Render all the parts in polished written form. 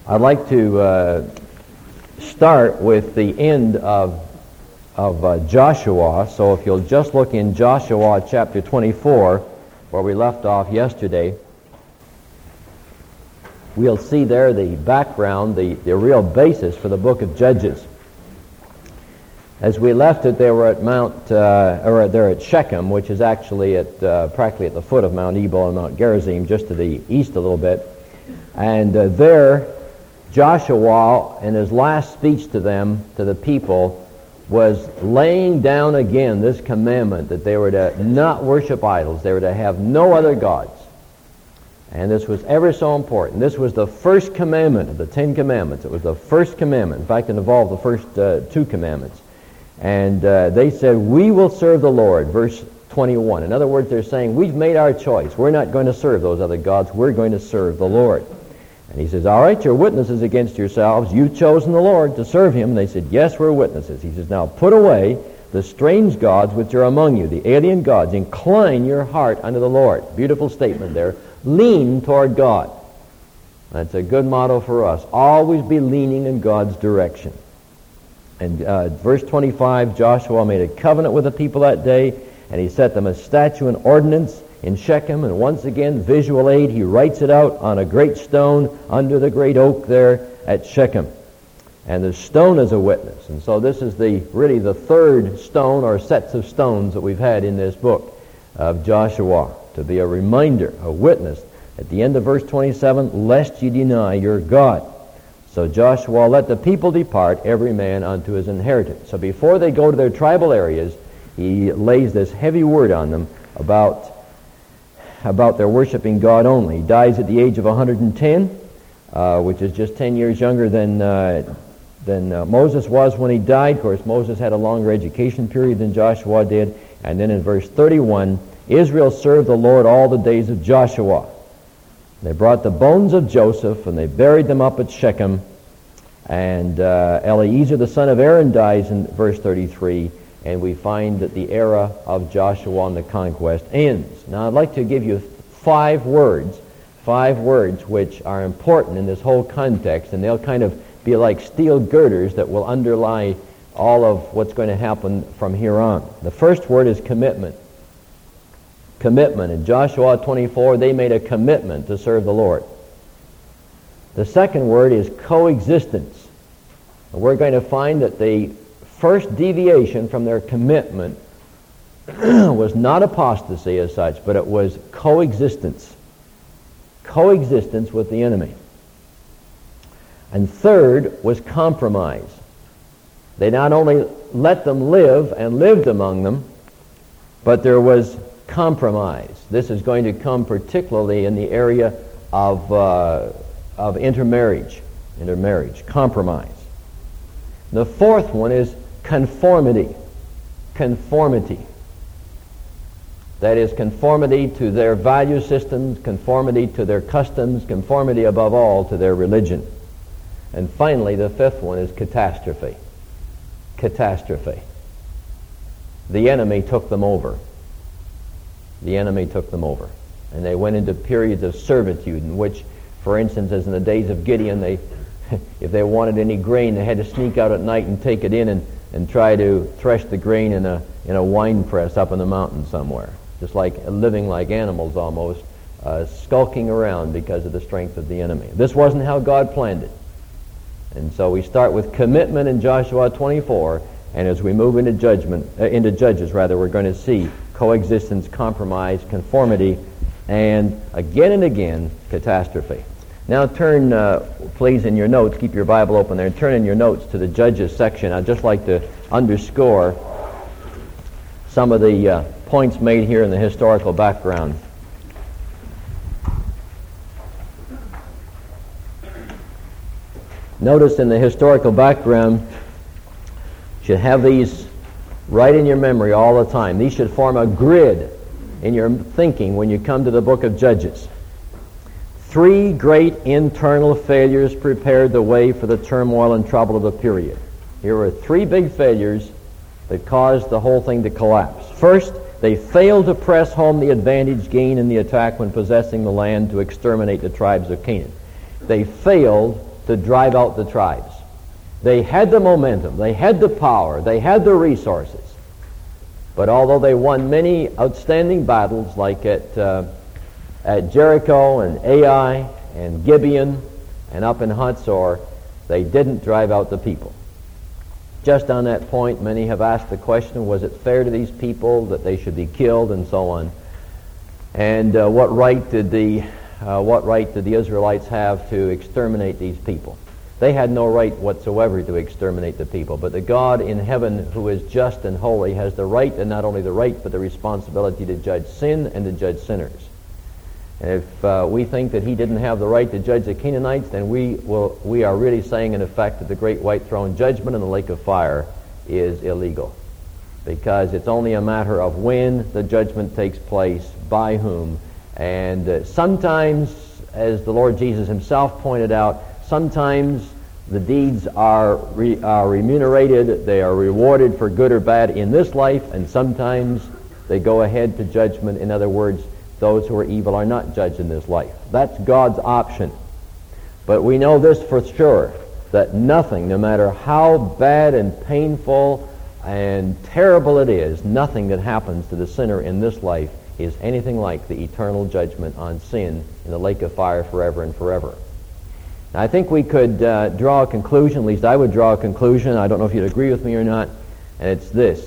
I'd like to start with the end of Joshua. So if you'll just look in Joshua chapter 24, where we left off yesterday, we'll see there the background, the real basis for the book of Judges. As we left it, they were at they're at Shechem, which is actually practically at the foot of Mount Ebal and Mount Gerizim, just to the east a little bit. And there, Joshua, in his last speech to them, to the people, was laying down again this commandment that they were to not worship idols. They were to have no other gods. And this was ever so important. This was the first commandment of the Ten Commandments. It was the first commandment. In fact, it involved the first two commandments. And they said, we will serve the Lord, verse 21. In other words, they're saying, we've made our choice. We're not going to serve those other gods. We're going to serve the Lord. And he says, all right, you're witnesses against yourselves. You've chosen the Lord to serve him. And they said, yes, we're witnesses. He says, now put away the strange gods which are among you, the alien gods. Incline your heart unto the Lord. Beautiful statement there. Lean toward God. That's a good motto for us. Always be leaning in God's direction. And verse 25, Joshua made a covenant with the people that day, and he set them a statute and ordinance in Shechem. And once again, visual aid, he writes it out on a great stone under the great oak there at Shechem. And the stone is a witness. And so this is really the third stone or sets of stones that we've had in this book of Joshua, to be a reminder, a witness. At the end of verse 27, lest ye deny your God. So Joshua let the people depart, every man unto his inheritance. So before they go to their tribal areas, he lays this heavy word on them about their worshiping God only. He dies at the age of 110, which is just 10 years younger than Moses was when he died. Of course, Moses had a longer education period than Joshua did. And then in verse 31, Israel served the Lord all the days of Joshua. They brought the bones of Joseph, and they buried them up at Shechem. And Eleazar, the son of Aaron, dies in verse 33, and we find that the era of Joshua and the conquest ends. Now, I'd like to give you five words which are important in this whole context, and they'll kind of be like steel girders that will underlie all of what's going to happen from here on. The first word is commitment. Commitment. In Joshua 24, they made a commitment to serve the Lord. The second word is coexistence. And we're going to find that the first deviation from their commitment was not apostasy as such, but it was coexistence. Coexistence with the enemy. And third was compromise. They not only let them live and lived among them, but there was compromise. This is going to come particularly in the area of intermarriage, compromise. The fourth one is conformity. Conformity. That is conformity to their value systems, conformity to their customs, conformity above all to their religion. And finally, the fifth one is catastrophe. Catastrophe. The enemy took them over. The enemy took them over. And they went into periods of servitude in which, for instance, as in the days of Gideon, if they wanted any grain, they had to sneak out at night and take it in and try to thresh the grain in a wine press up in the mountain somewhere. Just like living like animals almost, skulking around because of the strength of the enemy. This wasn't how God planned it. And so we start with commitment in Joshua 24, and as we move into Judges, we're going to see coexistence, compromise, conformity, and again, catastrophe. Now turn, please, in your notes, keep your Bible open there, and turn in your notes to the Judges section. I'd just like to underscore some of the points made here in the historical background. Notice in the historical background, you should have these right in your memory all the time. These should form a grid in your thinking when you come to the book of Judges. 3 great internal failures prepared the way for the turmoil and trouble of the period. Here were 3 big failures that caused the whole thing to collapse. First, they failed to press home the advantage gained in the attack when possessing the land to exterminate the tribes of Canaan. They failed to drive out the tribes. They had the momentum, they had the power, they had the resources. But although they won many outstanding battles like at Jericho and Ai and Gibeon and up in Hatzor, they didn't drive out the people. Just on that point, many have asked the question, was it fair to these people that they should be killed and so on? And what right did the Israelites have to exterminate these people? They had no right whatsoever to exterminate the people. But the God in heaven, who is just and holy, has the right, and not only the right, but the responsibility to judge sin and to judge sinners. And if we think that he didn't have the right to judge the Canaanites, then we are really saying, in effect, that the great white throne judgment in the lake of fire is illegal. Because it's only a matter of when the judgment takes place, by whom. And sometimes, as the Lord Jesus himself pointed out, sometimes the deeds are remunerated, they are rewarded for good or bad in this life, and sometimes they go ahead to judgment. In other words, those who are evil are not judged in this life. That's God's option. But we know this for sure, that nothing, no matter how bad and painful and terrible it is, nothing that happens to the sinner in this life is anything like the eternal judgment on sin in the lake of fire forever and forever. Now, I think we could draw a conclusion, at least I would draw a conclusion, I don't know if you'd agree with me or not, and it's this,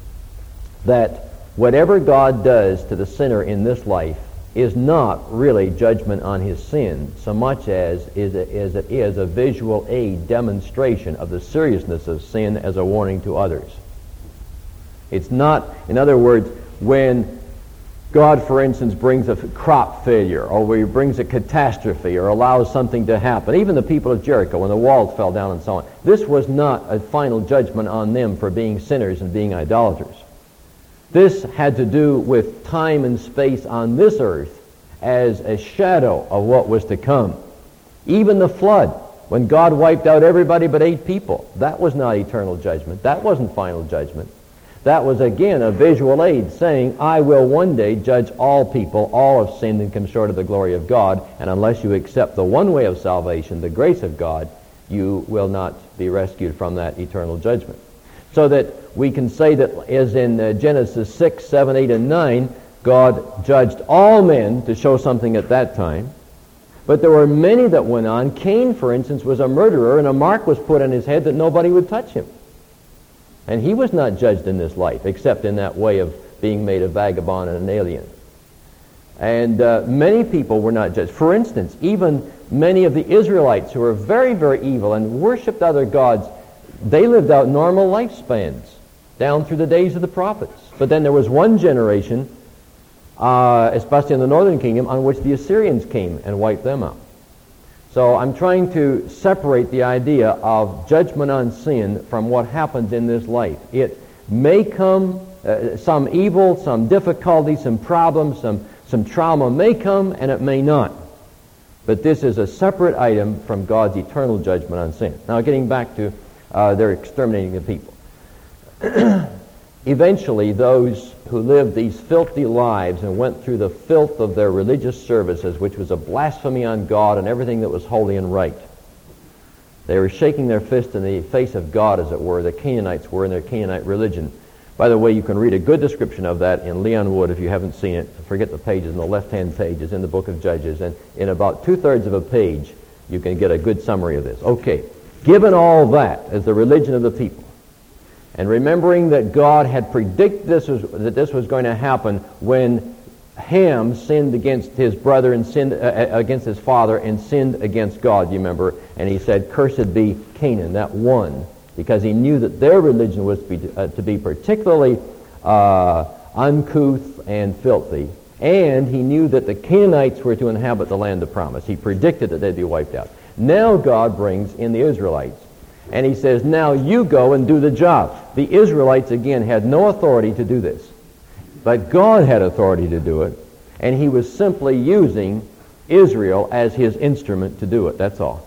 that whatever God does to the sinner in this life is not really judgment on his sin so much as it is a visual aid demonstration of the seriousness of sin as a warning to others. It's not, in other words, when God, for instance, brings a crop failure, or where he brings a catastrophe, or allows something to happen. Even the people of Jericho, when the walls fell down and so on. This was not a final judgment on them for being sinners and being idolaters. This had to do with time and space on this earth as a shadow of what was to come. Even the flood, when God wiped out everybody but 8 people, that was not eternal judgment. That wasn't final judgment. That was, again, a visual aid saying, I will one day judge all people. All have sinned and come short of the glory of God, and unless you accept the one way of salvation, the grace of God, you will not be rescued from that eternal judgment. So that we can say that, as in Genesis 6, 7, 8, and 9, God judged all men to show something at that time. But there were many that went on. Cain, for instance, was a murderer, and a mark was put on his head that nobody would touch him. And he was not judged in this life, except in that way of being made a vagabond and an alien. And many people were not judged. For instance, even many of the Israelites who were very, very evil and worshipped other gods, they lived out normal lifespans down through the days of the prophets. But then there was one generation, especially in the northern kingdom, on which the Assyrians came and wiped them out. So I'm trying to separate the idea of judgment on sin from what happens in this life. It may come, some evil, some difficulty, some problems, some trauma may come, and it may not. But this is a separate item from God's eternal judgment on sin. Now, getting back to their exterminating the people. Eventually, those who lived these filthy lives and went through the filth of their religious services, which was a blasphemy on God and everything that was holy and right, they were shaking their fist in the face of God, as it were. The Canaanites were in their Canaanite religion. By the way, you can read a good description of that in Leon Wood if you haven't seen it. Forget the pages, in the left-hand page is in the book of Judges, and in about 2/3 of a page you can get a good summary of this. Okay, given all that as the religion of the people, and remembering that God had predicted that this was going to happen when Ham sinned against his brother and sinned against his father and sinned against God, you remember, and he said, "Cursed be Canaan," that one, because he knew that their religion was to be particularly uncouth and filthy, and he knew that the Canaanites were to inhabit the land of promise. He predicted that they'd be wiped out. Now God brings in the Israelites. And he says, now you go and do the job. The Israelites, again, had no authority to do this. But God had authority to do it. And he was simply using Israel as his instrument to do it. That's all.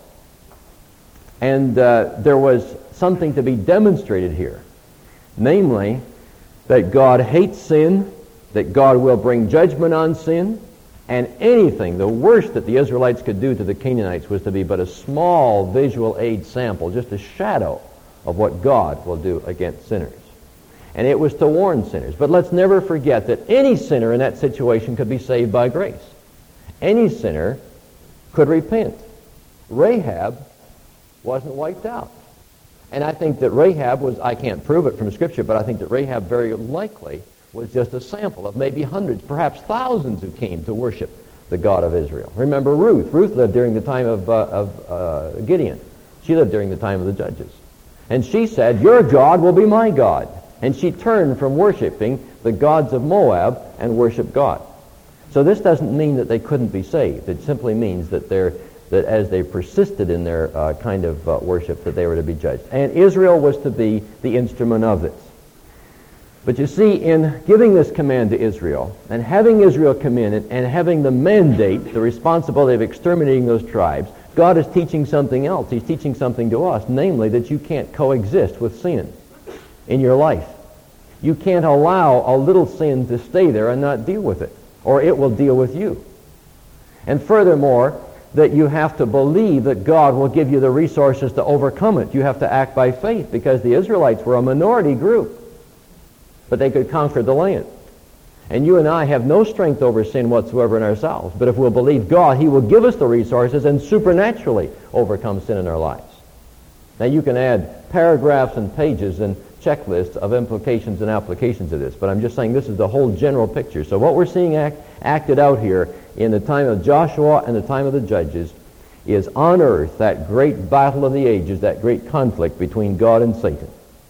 And there was something to be demonstrated here. Namely, that God hates sin, that God will bring judgment on sin, And anything, the worst that the Israelites could do to the Canaanites was to be but a small visual aid sample, just a shadow of what God will do against sinners. And it was to warn sinners. But let's never forget that any sinner in that situation could be saved by grace. Any sinner could repent. Rahab wasn't wiped out. And I think that Rahab was, I can't prove it from Scripture, but I think that Rahab very likely was just a sample of maybe hundreds, perhaps thousands who came to worship the God of Israel. Remember Ruth. Ruth lived during the time of Gideon. She lived during the time of the judges. And she said, "Your God will be my God." And she turned from worshiping the gods of Moab and worshiped God. So this doesn't mean that they couldn't be saved. It simply means that as they persisted in their kind of worship, that they were to be judged. And Israel was to be the instrument of this. But you see, in giving this command to Israel, and having Israel come in and having the mandate, the responsibility of exterminating those tribes, God is teaching something else. He's teaching something to us, namely that you can't coexist with sin in your life. You can't allow a little sin to stay there and not deal with it, or it will deal with you. And furthermore, that you have to believe that God will give you the resources to overcome it. You have to act by faith, because the Israelites were a minority group, but they could conquer the land. And you and I have no strength over sin whatsoever in ourselves. But if we'll believe God, He will give us the resources and supernaturally overcome sin in our lives. Now you can add paragraphs and pages and checklists of implications and applications of this, but I'm just saying this is the whole general picture. So what we're seeing acted out here in the time of Joshua and the time of the judges is on earth that great battle of the ages, that great conflict between God and Satan.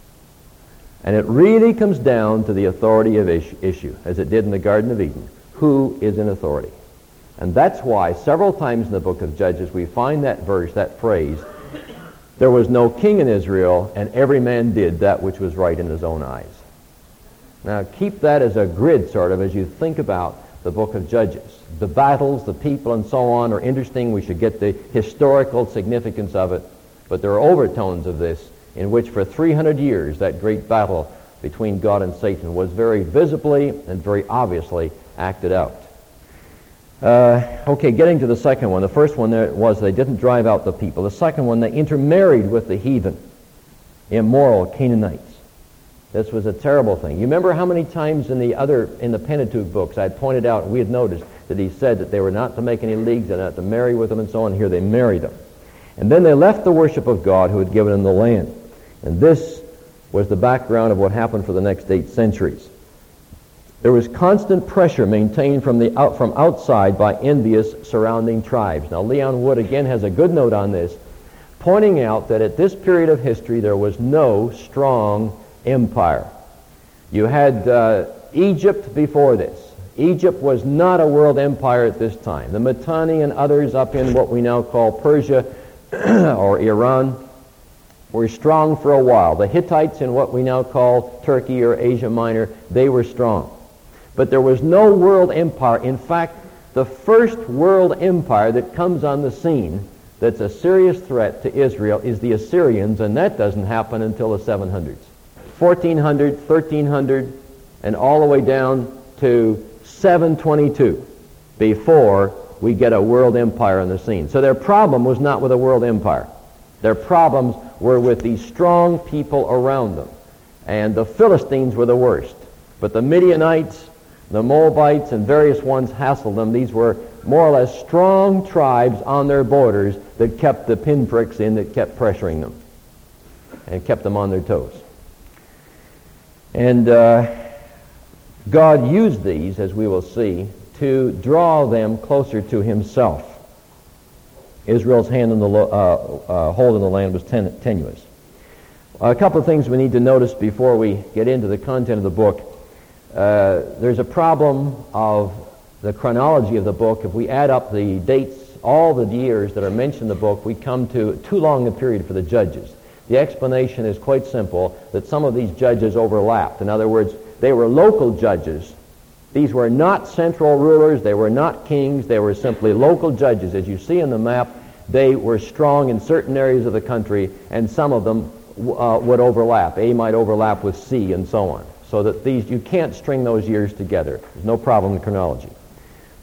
And it really comes down to the authority of issue, as it did in the Garden of Eden. Who is in authority? And that's why several times in the book of Judges we find that verse, that phrase, "There was no king in Israel, and every man did that which was right in his own eyes." Now keep that as a grid, sort of, as you think about the book of Judges. The battles, the people, and so on are interesting. We should get the historical significance of it. But there are overtones of this in which for 300 years that great battle between God and Satan was very visibly and very obviously acted out. Okay, getting to the second one. The first one there was they didn't drive out the people. The second one, they intermarried with the heathen, immoral Canaanites. This was a terrible thing. You remember how many times in the Pentateuch books I had pointed out, we had noticed that he said that they were not to make any leagues, they were not to marry with them and so on. Here they married them. And then they left the worship of God who had given them the land. And this was the background of what happened for the next 8 centuries. There was constant pressure maintained from outside by envious surrounding tribes. Now, Leon Wood again has a good note on this, pointing out that at this period of history there was no strong empire. You had Egypt before this. Egypt was not a world empire at this time. The Mitanni and others up in what we now call Persia or Iran were strong for a while. The Hittites in what we now call Turkey or Asia Minor, they were strong. But there was no world empire. In fact, the first world empire that comes on the scene that's a serious threat to Israel is the Assyrians, and that doesn't happen until the 700s. 1400, 1300, and all the way down to 722 before we get a world empire on the scene. So their problem was not with a world empire. Their problems were with these strong people around them. And the Philistines were the worst. But the Midianites, the Moabites, and various ones hassled them. These were more or less strong tribes on their borders that kept the pinpricks in, that kept pressuring them and kept them on their toes. And God used these, as we will see, to draw them closer to Himself. Israel's hand in the hold in the land was tenuous. A couple of things we need to notice before we get into the content of the book. There's a problem of the chronology of the book. If we add up the dates, all the years that are mentioned in the book, we come to too long a period for the judges. The explanation is quite simple, that some of these judges overlapped. In other words, they were local judges. These were not central rulers. They were not kings. They were simply local judges. As you see in the map, they were strong in certain areas of the country, and some of them would overlap. A might overlap with C, and so on. So that you can't string those years together. There's no problem in chronology.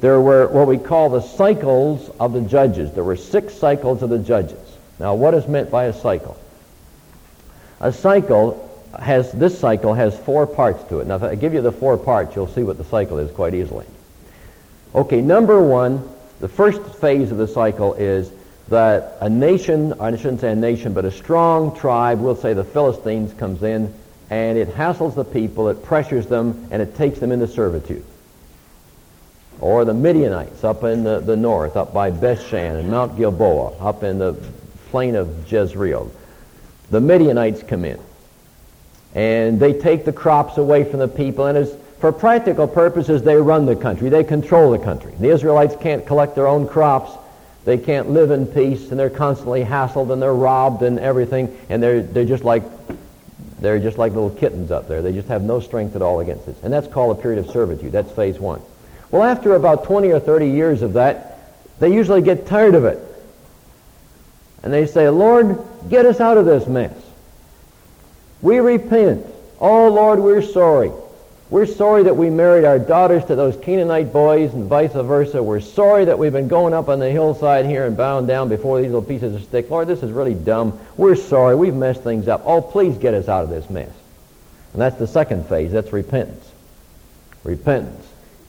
there were what we call the cycles of the judges. There were 6 cycles of the judges. Now, what is meant by a cycle? This cycle has 4 parts to it. Now, if I give you the 4 parts, you'll see what the cycle is quite easily. Okay, number 1, the first phase of the cycle is that a nation, or I shouldn't say a nation, but a strong tribe, we'll say the Philistines, comes in, and it hassles the people, it pressures them, and it takes them into servitude. Or the Midianites up in the north, up by Bethshan and Mount Gilboa, up in the plain of Jezreel. The Midianites come in, and they take the crops away from the people, and for practical purposes, they run the country. They control the country. The Israelites can't collect their own crops. They can't live in peace, and they're constantly hassled, and they're robbed and everything, and they're just like little kittens up there. They just have no strength at all against it. And that's called a period of servitude. That's phase 1. Well, after about 20 or 30 years of that, they usually get tired of it. And they say, Lord, get us out of this mess. We repent. Oh, Lord, we're sorry. We're sorry that we married our daughters to those Canaanite boys and vice versa. We're sorry that we've been going up on the hillside here and bowing down before these little pieces of stick. Lord, this is really dumb. We're sorry. We've messed things up. Oh, please get us out of this mess. And that's the second phase. That's repentance. Repentance.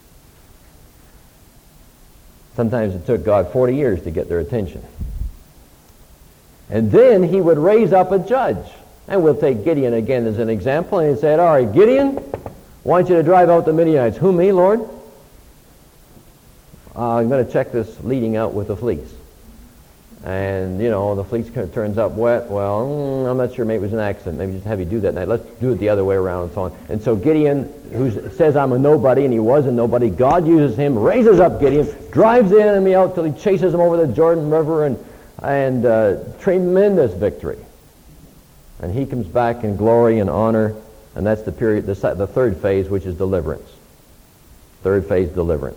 Sometimes it took God 40 years to get their attention. And then he would raise up a judge. And we'll take Gideon again as an example. And he said, all right, Gideon, I want you to drive out the Midianites. Who, me, Lord? I'm going to check this leading out with the fleece. And, the fleece turns up wet. Well, I'm not sure. Maybe it was an accident. Maybe just have you do that night. Let's do it the other way around and so on. And so Gideon, who says I'm a nobody, and he was a nobody, God uses him, raises up Gideon, drives the enemy out till he chases him over the Jordan River, and tremendous victory. And he comes back in glory and honor. And that's the period, the third phase, which is deliverance. Third phase, deliverance.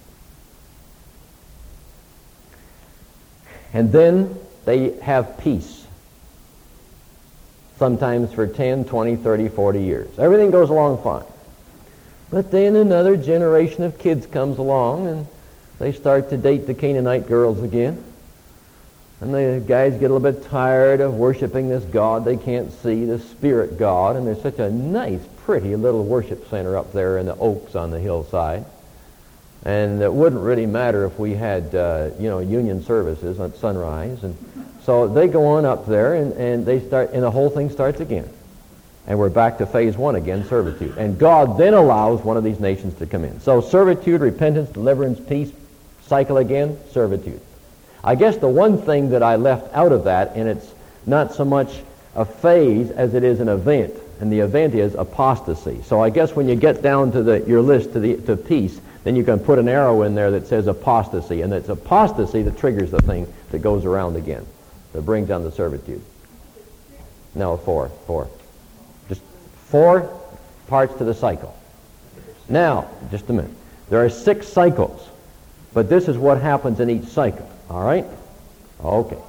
And then they have peace. Sometimes for 10, 20, 30, 40 years. Everything goes along fine. But then another generation of kids comes along, and they start to date the Canaanite girls again. And the guys get a little bit tired of worshiping this God they can't see, the Spirit God. And there's such a nice, pretty little worship center up there in the oaks on the hillside. And it wouldn't really matter if we had, union services at sunrise. And so they go on up there, and they start, and the whole thing starts again. And we're back to phase 1 again, servitude. And God then allows one of these nations to come in. So servitude, repentance, deliverance, peace, cycle again, servitude. I guess the one thing that I left out of that, and it's not so much a phase as it is an event, and the event is apostasy. So I guess when you get down to your list to peace, then you can put an arrow in there that says apostasy, and it's apostasy that triggers the thing that goes around again, that brings down the servitude. No, 4. Just 4 parts to the cycle. Now, just a minute. There are 6 cycles, but this is what happens in each cycle. All right? Okay.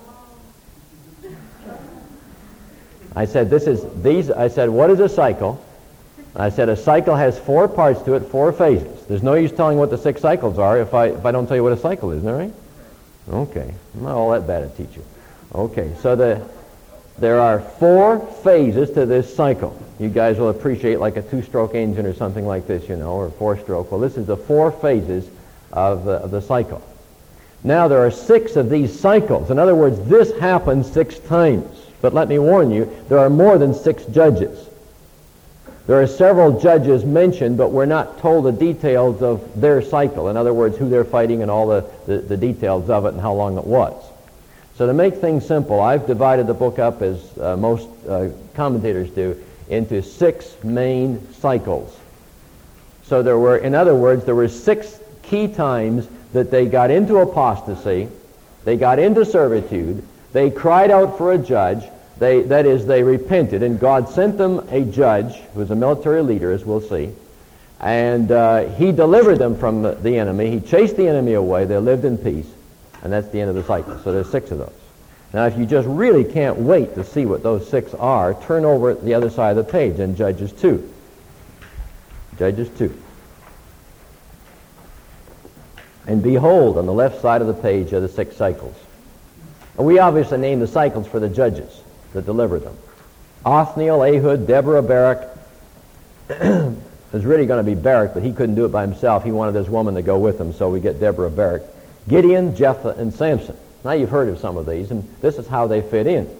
I said, what is a cycle? I said, a cycle has 4 parts to it, 4 phases. There's no use telling what the 6 cycles are if I don't tell you what a cycle is, all right? Okay. I'm not all that bad at teaching. Okay, so there are 4 phases to this cycle. You guys will appreciate like a 2-stroke engine or something like this, or 4-stroke. Well, this is the 4 phases of the cycle. Now, there are 6 of these cycles. In other words, this happens 6 times. But let me warn you, there are more than 6 judges. There are several judges mentioned, but we're not told the details of their cycle. In other words, who they're fighting and all the details of it and how long it was. So to make things simple, I've divided the book up, as most commentators do, into 6 main cycles. So there were 6 key times that they got into apostasy, they got into servitude, they cried out for a judge, they repented, and God sent them a judge who was a military leader, as we'll see, and he delivered them from the enemy. He chased the enemy away. They lived in peace, and that's the end of the cycle. So there's 6 of those. Now, if you just really can't wait to see what those 6 are, turn over at the other side of the page in Judges 2. Judges 2. And behold, on the left side of the page are the 6 cycles. And we obviously named the cycles for the judges that delivered them. Othniel, Ehud, Deborah, Barak. It was really going to be Barak, but he couldn't do it by himself. He wanted his woman to go with him, so we get Deborah, Barak. Gideon, Jephthah, and Samson. Now you've heard of some of these, and this is how they fit in.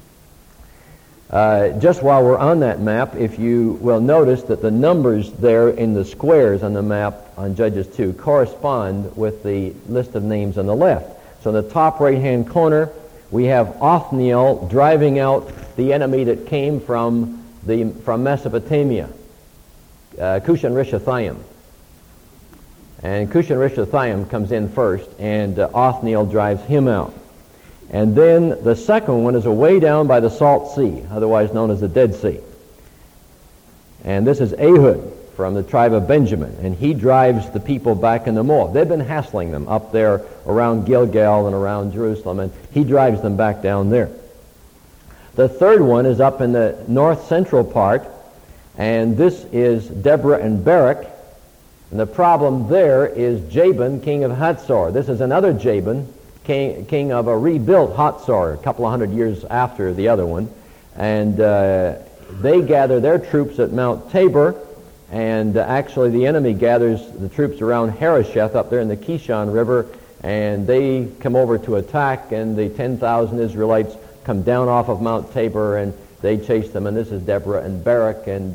Just while we're on that map, if you will notice that the numbers there in the squares on the map on Judges 2 correspond with the list of names on the left. So in the top right-hand corner, we have Othniel driving out the enemy that came from Mesopotamia, Cushan-Rishathaim. And Cushan-Rishathaim comes in first, and Othniel drives him out. And then the second one is away down by the Salt Sea, otherwise known as the Dead Sea. And this is Ehud from the tribe of Benjamin, and he drives the people back into Moab. They've been hassling them up there around Gilgal and around Jerusalem, and he drives them back down there. The third one is up in the north central part, and this is Deborah and Barak. And the problem there is Jabin, king of Hatzor. This is another Jabin, king of a rebuilt Hatzor, a couple of hundred years after the other one. And they gather their troops at Mount Tabor, and actually the enemy gathers the troops around Harosheth up there in the Kishon River, and they come over to attack, and the 10,000 Israelites come down off of Mount Tabor, and they chase them, and this is Deborah and Barak, and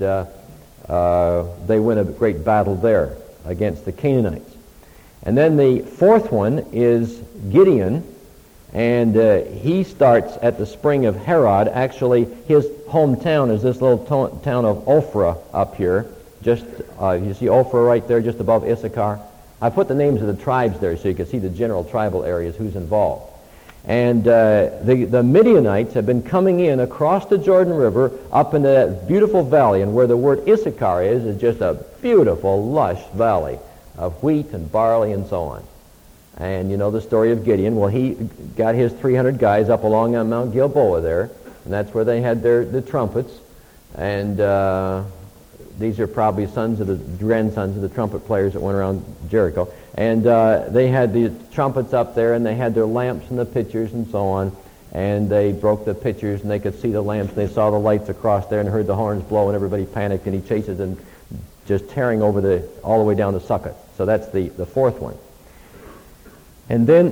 they win a great battle there against the Canaanites. And then the fourth one is Gideon, and he starts at the spring of Harod. Actually, his hometown is this little town of Ophrah up here. Just you see Ophrah right there just above Issachar. I put the names of the tribes there so you can see the general tribal areas, who's involved. And the Midianites have been coming in across the Jordan River up into that beautiful valley, and where the word Issachar is just a beautiful, lush valley of wheat and barley and so on. And you know the story of Gideon. Well, he got his 300 guys up along on Mount Gilboa there, and that's where they had the trumpets. And these are probably grandsons of the trumpet players that went around Jericho. And they had the trumpets up there, and they had their lamps and the pitchers and so on. And they broke the pitchers, and they could see the lamps, and they saw the lights across there and heard the horns blow, and everybody panicked, and he chases them, just tearing over all the way down to Succoth. So that's the fourth one. And then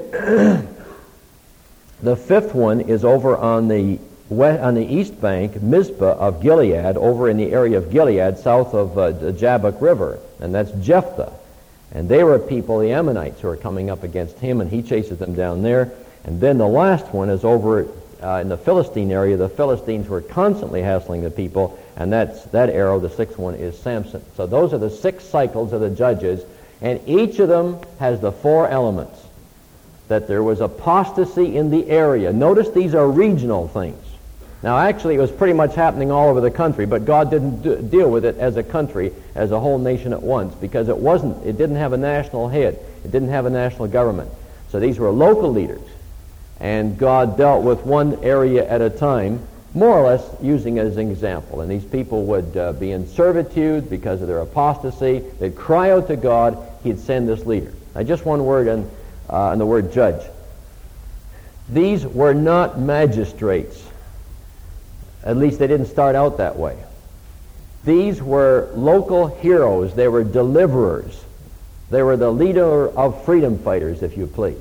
the fifth one is over on the east bank, Mizpah of Gilead, over in the area of Gilead, south of the Jabbok River, and that's Jephthah. And they were people, the Ammonites, who are coming up against him, and he chases them down there. And then the last one is over in the Philistine area. The Philistines were constantly hassling the people, and that arrow, the sixth one, is Samson. So those are the 6 cycles of the judges, and each of them has the 4 elements. That there was apostasy in the area. Notice these are regional things. Now actually it was pretty much happening all over the country, but God didn't deal with it as a country, as a whole nation at once, because it didn't have a national head. It didn't have a national government. So these were local leaders, and God dealt with one area at a time, more or less using it as an example. And these people would be in servitude because of their apostasy. They'd cry out to God. He'd send this leader. Now just one word on the word judge. These were not magistrates. At least they didn't start out that way. These were local heroes. They were deliverers. They were the leader of freedom fighters, if you please.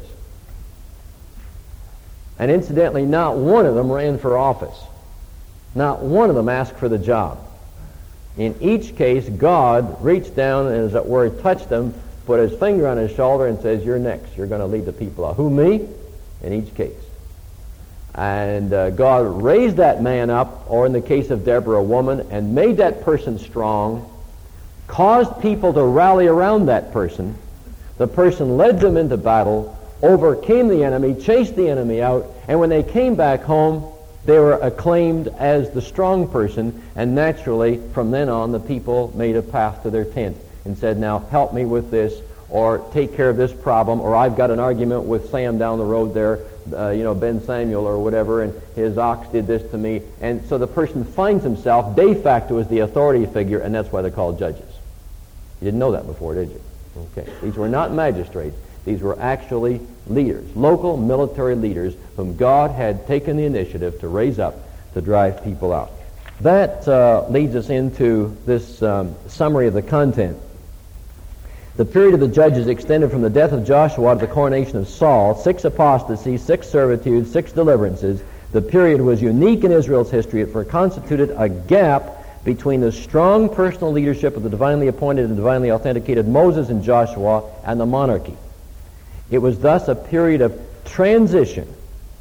And incidentally, not one of them ran for office. Not one of them asked for the job. In each case, God reached down and, as it were, touched them, put his finger on his shoulder and says, "You're next. You're going to lead the people out." Who, me? In each case. And God raised that man up, or in the case of Deborah, a woman, and made that person strong, caused people to rally around that person. The person led them into battle, overcame the enemy, chased the enemy out, and when they came back home, they were acclaimed as the strong person, and naturally, from then on, the people made a path to their tent and said, "Now help me with this," or "take care of this problem," or "I've got an argument with Sam down the road there, Ben Samuel or whatever, and his ox did this to me." And so the person finds himself de facto as the authority figure, and that's why they're called judges. You didn't know that before, did you? Okay. These were not magistrates. These were actually leaders, local military leaders whom God had taken the initiative to raise up to drive people out. That leads us into this summary of the content. The period of the judges extended from the death of Joshua to the coronation of Saul, 6 apostasies, 6 servitudes, 6 deliverances. The period was unique in Israel's history, for it constituted a gap between the strong personal leadership of the divinely appointed and divinely authenticated Moses and Joshua and the monarchy. It was thus a period of transition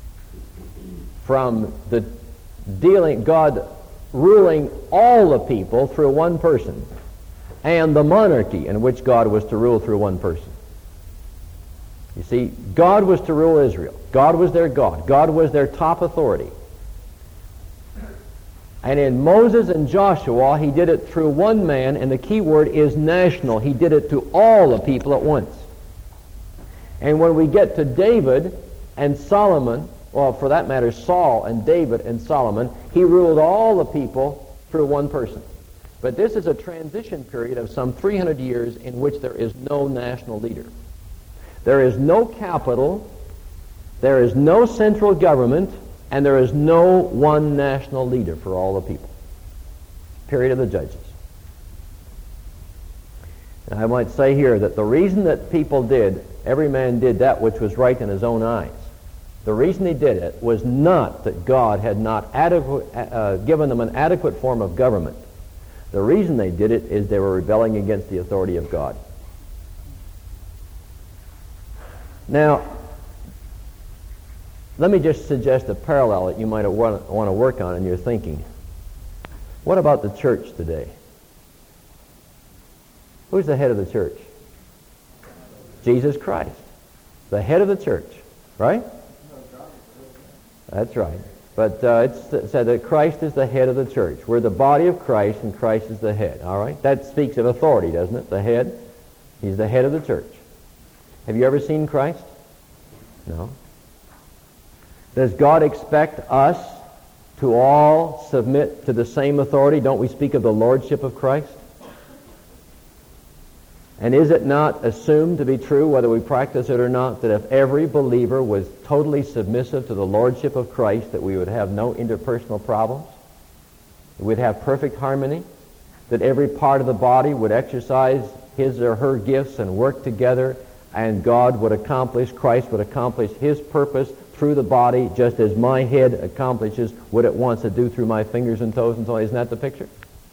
from the God ruling all the people through one person, and the monarchy in which God was to rule through one person. You see, God was to rule Israel. God was their God. God was their top authority. And in Moses and Joshua, he did it through one man, and the key word is national. He did it to all the people at once. And when we get to David and Solomon, well, for that matter, Saul and David and Solomon, he ruled all the people through one person. But this is a transition period of some 300 years in which there is no national leader. There is no capital, there is no central government, and there is no one national leader for all the people. Period of the judges. And I might say here that the reason that every man did that which was right in his own eyes, the reason he did it was not that God had not given them an adequate form of government. The reason they did it is they were rebelling against the authority of God. Now, let me just suggest a parallel that you might want to work on in your thinking. What about the church today? Who's the head of the church? Jesus Christ, the head of the church, right? That's right. But it's said that Christ is the head of the church. We're the body of Christ, and Christ is the head. All right? That speaks of authority, doesn't it? The head. He's the head of the church. Have you ever seen Christ? No. Does God expect us to all submit to the same authority? Don't we speak of the lordship of Christ? And is it not assumed to be true, whether we practice it or not, that if every believer was totally submissive to the lordship of Christ, that we would have no interpersonal problems? We'd have perfect harmony? That every part of the body would exercise his or her gifts and work together, and God would accomplish, Christ would accomplish his purpose through the body, just as my head accomplishes what it wants to do through my fingers and toes and so on. Isn't that the picture?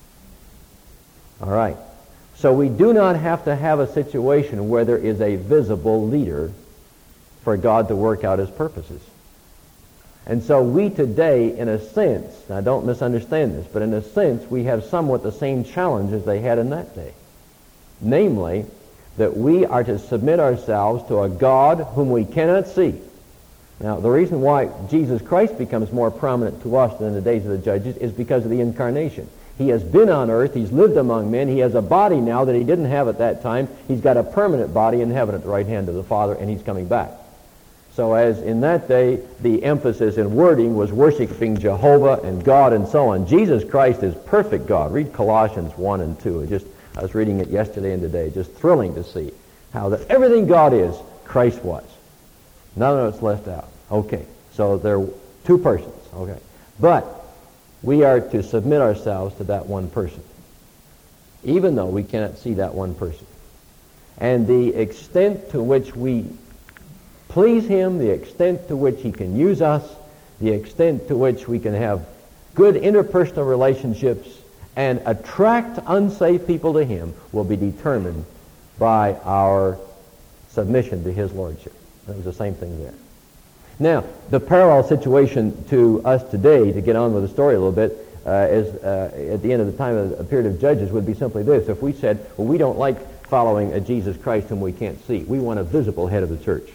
All right. So we do not have to have a situation where there is a visible leader for God to work out his purposes. And so we today, in a sense, now don't misunderstand this, but in a sense we have somewhat the same challenge as they had in that day. Namely, that we are to submit ourselves to a God whom we cannot see. Now, the reason why Jesus Christ becomes more prominent to us than in the days of the judges is because of the incarnation. He has been on earth, he's lived among men, he has a body now that he didn't have at that time. He's got a permanent body in heaven at the right hand of the Father, and he's coming back. So as in that day, the emphasis in wording was worshiping Jehovah and God and so on. Jesus Christ is perfect God. Read Colossians 1 and 2. I was reading it yesterday and today. Just thrilling to see how that everything God is, Christ was. None of it's left out. Okay, so there are two persons. Okay, but we are to submit ourselves to that one person, even though we cannot see that one person. And the extent to which we please him, the extent to which he can use us, the extent to which we can have good interpersonal relationships and attract unsafe people to him will be determined by our submission to his lordship. That was the same thing there. Now, the parallel situation to us today, to get on with the story a little bit, is at the end of the time of a period of judges would be simply this. If we said, well, we don't like following a Jesus Christ whom we can't see. We want a visible head of the church.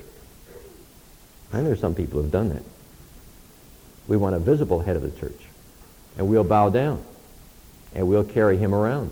And there's some people who have done that. We want a visible head of the church. And we'll bow down. And we'll carry him around.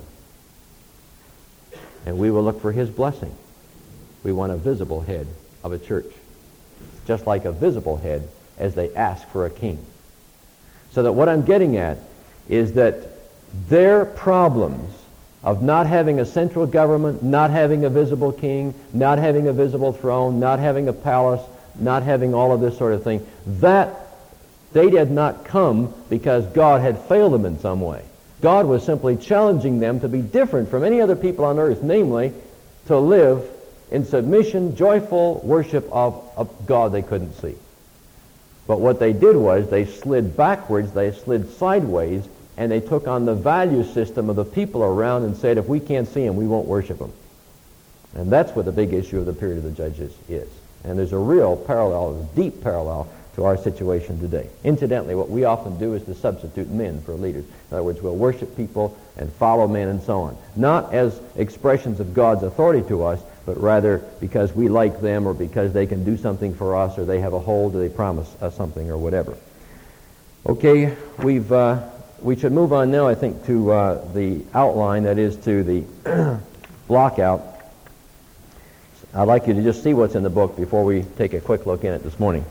And we will look for his blessing. We want a visible head of a church. Just like a visible head as they ask for a king. So that what I'm getting at is that their problems of not having a central government, not having a visible king, not having a visible throne, not having a palace, not having all of this sort of thing, that they did not come because God had failed them in some way. God was simply challenging them to be different from any other people on earth, namely, to live in submission, joyful worship of a God they couldn't see. But what they did was they slid backwards, they slid sideways, and they took on the value system of the people around and said, if we can't see him, we won't worship him. And that's what the big issue of the period of the Judges is. And there's a real parallel, a deep parallel to our situation today. Incidentally, what we often do is to substitute men for leaders. In other words, we'll worship people and follow men and so on. Not as expressions of God's authority to us, but rather because we like them or because they can do something for us or they have a hold or they promise us something or whatever. Okay, we should move on now, I think, to the outline, that is to the block out. I'd like you to just see what's in the book before we take a quick look in it this morning.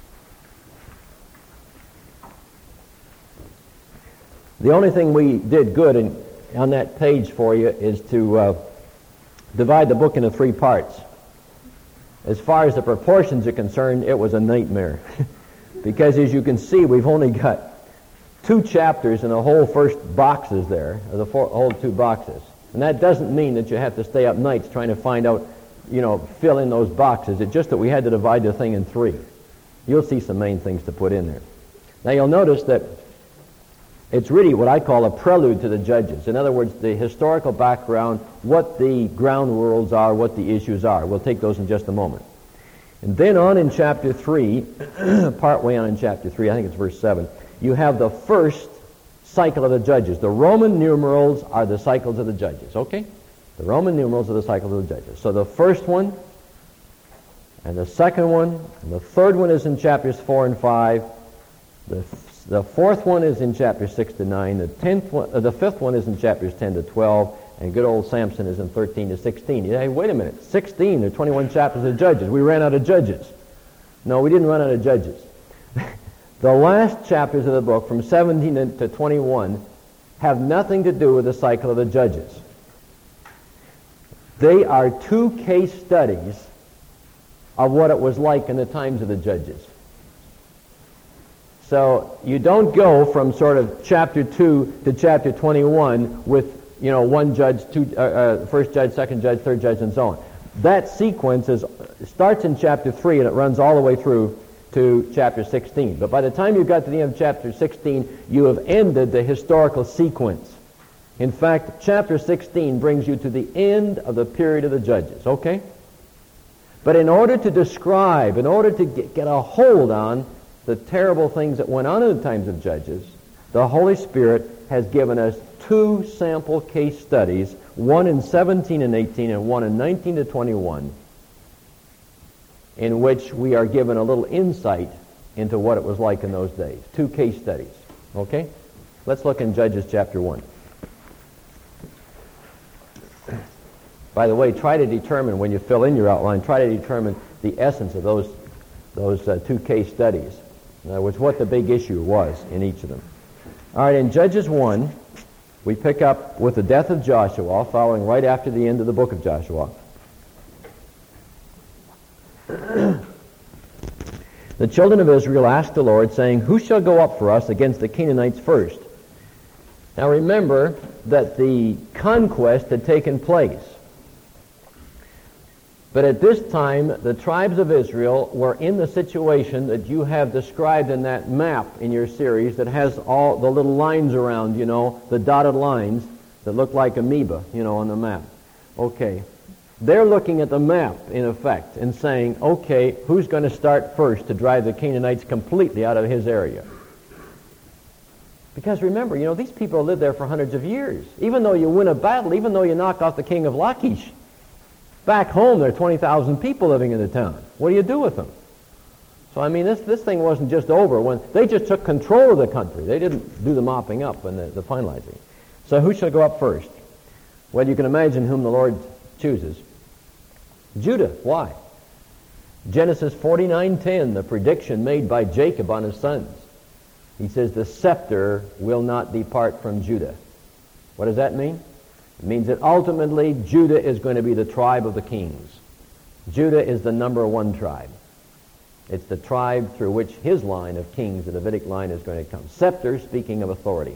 The only thing we did good on that page for you is to divide the book into 3 parts. As far as the proportions are concerned, it was a nightmare. Because as you can see, we've only got 2 chapters in the whole first boxes there, or the whole 2 boxes. And that doesn't mean that you have to stay up nights trying to find out, fill in those boxes. It's just that we had to divide the thing in 3. You'll see some main things to put in there. Now you'll notice that it's really what I call a prelude to the Judges. In other words, the historical background, what the ground rules are, what the issues are. We'll take those in just a moment. And then on in chapter 3, partway on in chapter 3, I think it's verse 7, you have the first cycle of the Judges. The Roman numerals are the cycles of the Judges, okay? The Roman numerals are the cycles of the Judges. So the first one, and the second one, and the third one is in chapters 4 and 5. The fourth one is in chapters 6 to 9. The fifth one is in chapters 10 to 12. And good old Samson is in 13 to 16. Hey, wait a minute. 16, there are 21 chapters of Judges. We ran out of Judges. No, we didn't run out of Judges. The last chapters of the book, from 17 to 21, have nothing to do with the cycle of the Judges. They are 2 case studies of what it was like in the times of the Judges. So you don't go from sort of chapter 2 to chapter 21 with, one judge, first judge, second judge, third judge, and so on. That sequence starts in chapter 3 and it runs all the way through to chapter 16. But by the time you got to the end of chapter 16, you have ended the historical sequence. In fact, chapter 16 brings you to the end of the period of the Judges, okay? But in order to describe, in order to get a hold on the terrible things that went on in the times of Judges, the Holy Spirit has given us 2 sample case studies, one in 17 and 18 and one in 19 to 21, in which we are given a little insight into what it was like in those days. 2 case studies. Okay? Let's look in Judges chapter 1. By the way, try to determine, when you fill in your outline, try to determine the essence of those 2 case studies. In other words, what the big issue was in each of them. All right, in Judges 1, we pick up with the death of Joshua, following right after the end of the book of Joshua. The children of Israel asked the Lord, saying, "Who shall go up for us against the Canaanites first?" Now remember that the conquest had taken place. But at this time, the tribes of Israel were in the situation that you have described in that map in your series that has all the little lines around, the dotted lines that look like amoeba, on the map. Okay. They're looking at the map, in effect, and saying, okay, who's going to start first to drive the Canaanites completely out of his area? Because remember, these people lived there for hundreds of years. Even though you win a battle, even though you knock off the king of Lachish, back home there are 20,000 people living in the town. What do you do with them? So this thing wasn't just over when they just took control of the country. They didn't do the mopping up and the finalizing. So who shall go up first? Well, you can imagine whom the Lord chooses. Judah. Why? Genesis 49:10, the prediction made by Jacob on his sons. He says, the scepter will not depart from Judah. What does that mean? It means that ultimately Judah is going to be the tribe of the kings. Judah is the number one tribe. It's the tribe through which his line of kings, the Davidic line, is going to come. Scepter, speaking of authority.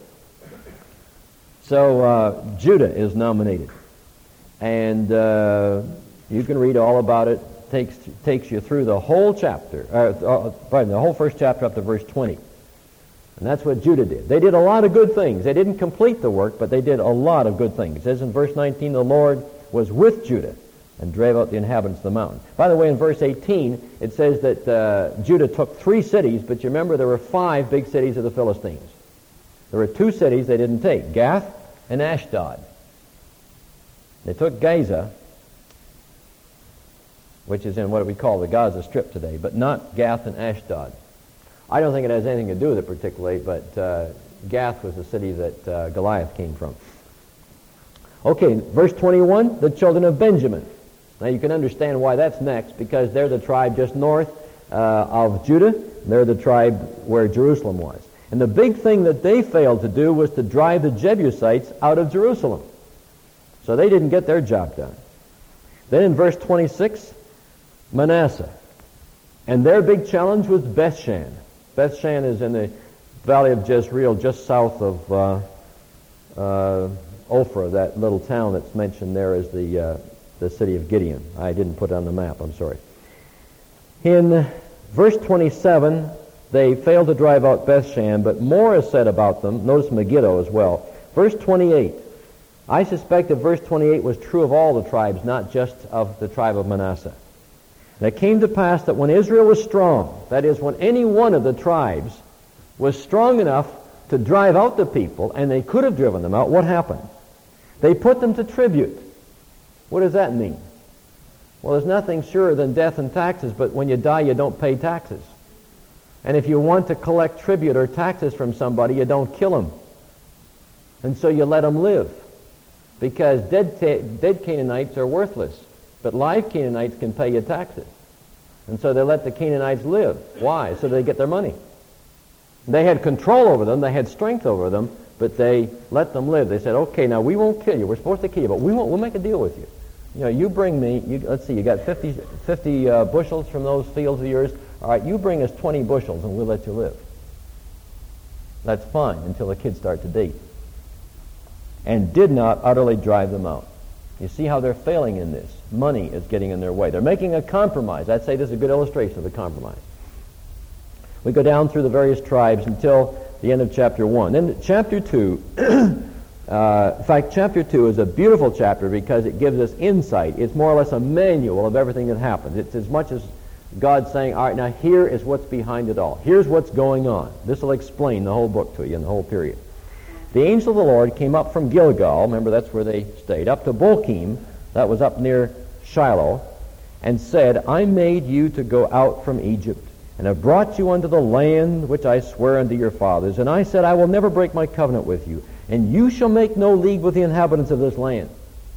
So Judah is nominated. And you can read all about it. Takes you through the whole chapter, the whole first chapter up to verse 20. And that's what Judah did. They did a lot of good things. They didn't complete the work, but they did a lot of good things. It says in verse 19, the Lord was with Judah and drave out the inhabitants of the mountain. By the way, in verse 18, it says that Judah took 3 cities, but you remember there were 5 big cities of the Philistines. There were 2 cities they didn't take, Gath and Ashdod. They took Gaza, which is in what we call the Gaza Strip today, but not Gath and Ashdod. I don't think it has anything to do with it particularly, but Gath was the city that Goliath came from. Okay, verse 21, the children of Benjamin. Now you can understand why that's next, because they're the tribe just north of Judah. They're the tribe where Jerusalem was. And the big thing that they failed to do was to drive the Jebusites out of Jerusalem. So they didn't get their job done. Then in verse 26, Manasseh. And their big challenge was Bethshan. Bethshan is in the valley of Jezreel, just south of Ophrah, that little town that's mentioned there as the city of Gideon. I didn't put it on the map, I'm sorry. In verse 27, they failed to drive out Bethshan, but more is said about them. Notice Megiddo as well. Verse 28. I suspect that verse 28 was true of all the tribes, not just of the tribe of Manasseh. And it came to pass that when Israel was strong, that is, when any one of the tribes was strong enough to drive out the people, and they could have driven them out, what happened? They put them to tribute. What does that mean? Well, there's nothing surer than death and taxes, but when you die, you don't pay taxes. And if you want to collect tribute or taxes from somebody, you don't kill them. And so you let them live. Because dead Canaanites are worthless. But live Canaanites can pay you taxes. And so they let the Canaanites live. Why? So they get their money. They had control over them. They had strength over them. But they let them live. They said, okay, now we won't kill you. We're supposed to kill you, but we'll make a deal with you. You know, you bring me, let's see, you got 50 bushels from those fields of yours. All right, you bring us 20 bushels and we'll let you live. That's fine until the kids start to date. And did not utterly drive them out. You see how they're failing in this. Money is getting in their way. They're making a compromise. I'd say this is a good illustration of the compromise. We go down through the various tribes until the end of chapter 1. Then chapter 2, in fact, chapter 2 is a beautiful chapter because it gives us insight. It's more or less a manual of everything that happened. It's as much as God saying, all right, now here is what's behind it all. Here's what's going on. This will explain the whole book to you and the whole period. The angel of the Lord came up from Gilgal, remember that's where they stayed, up to Bochim, that was up near Shiloh, and said, I made you to go out from Egypt, and have brought you unto the land which I swear unto your fathers. And I said, I will never break my covenant with you, and you shall make no league with the inhabitants of this land.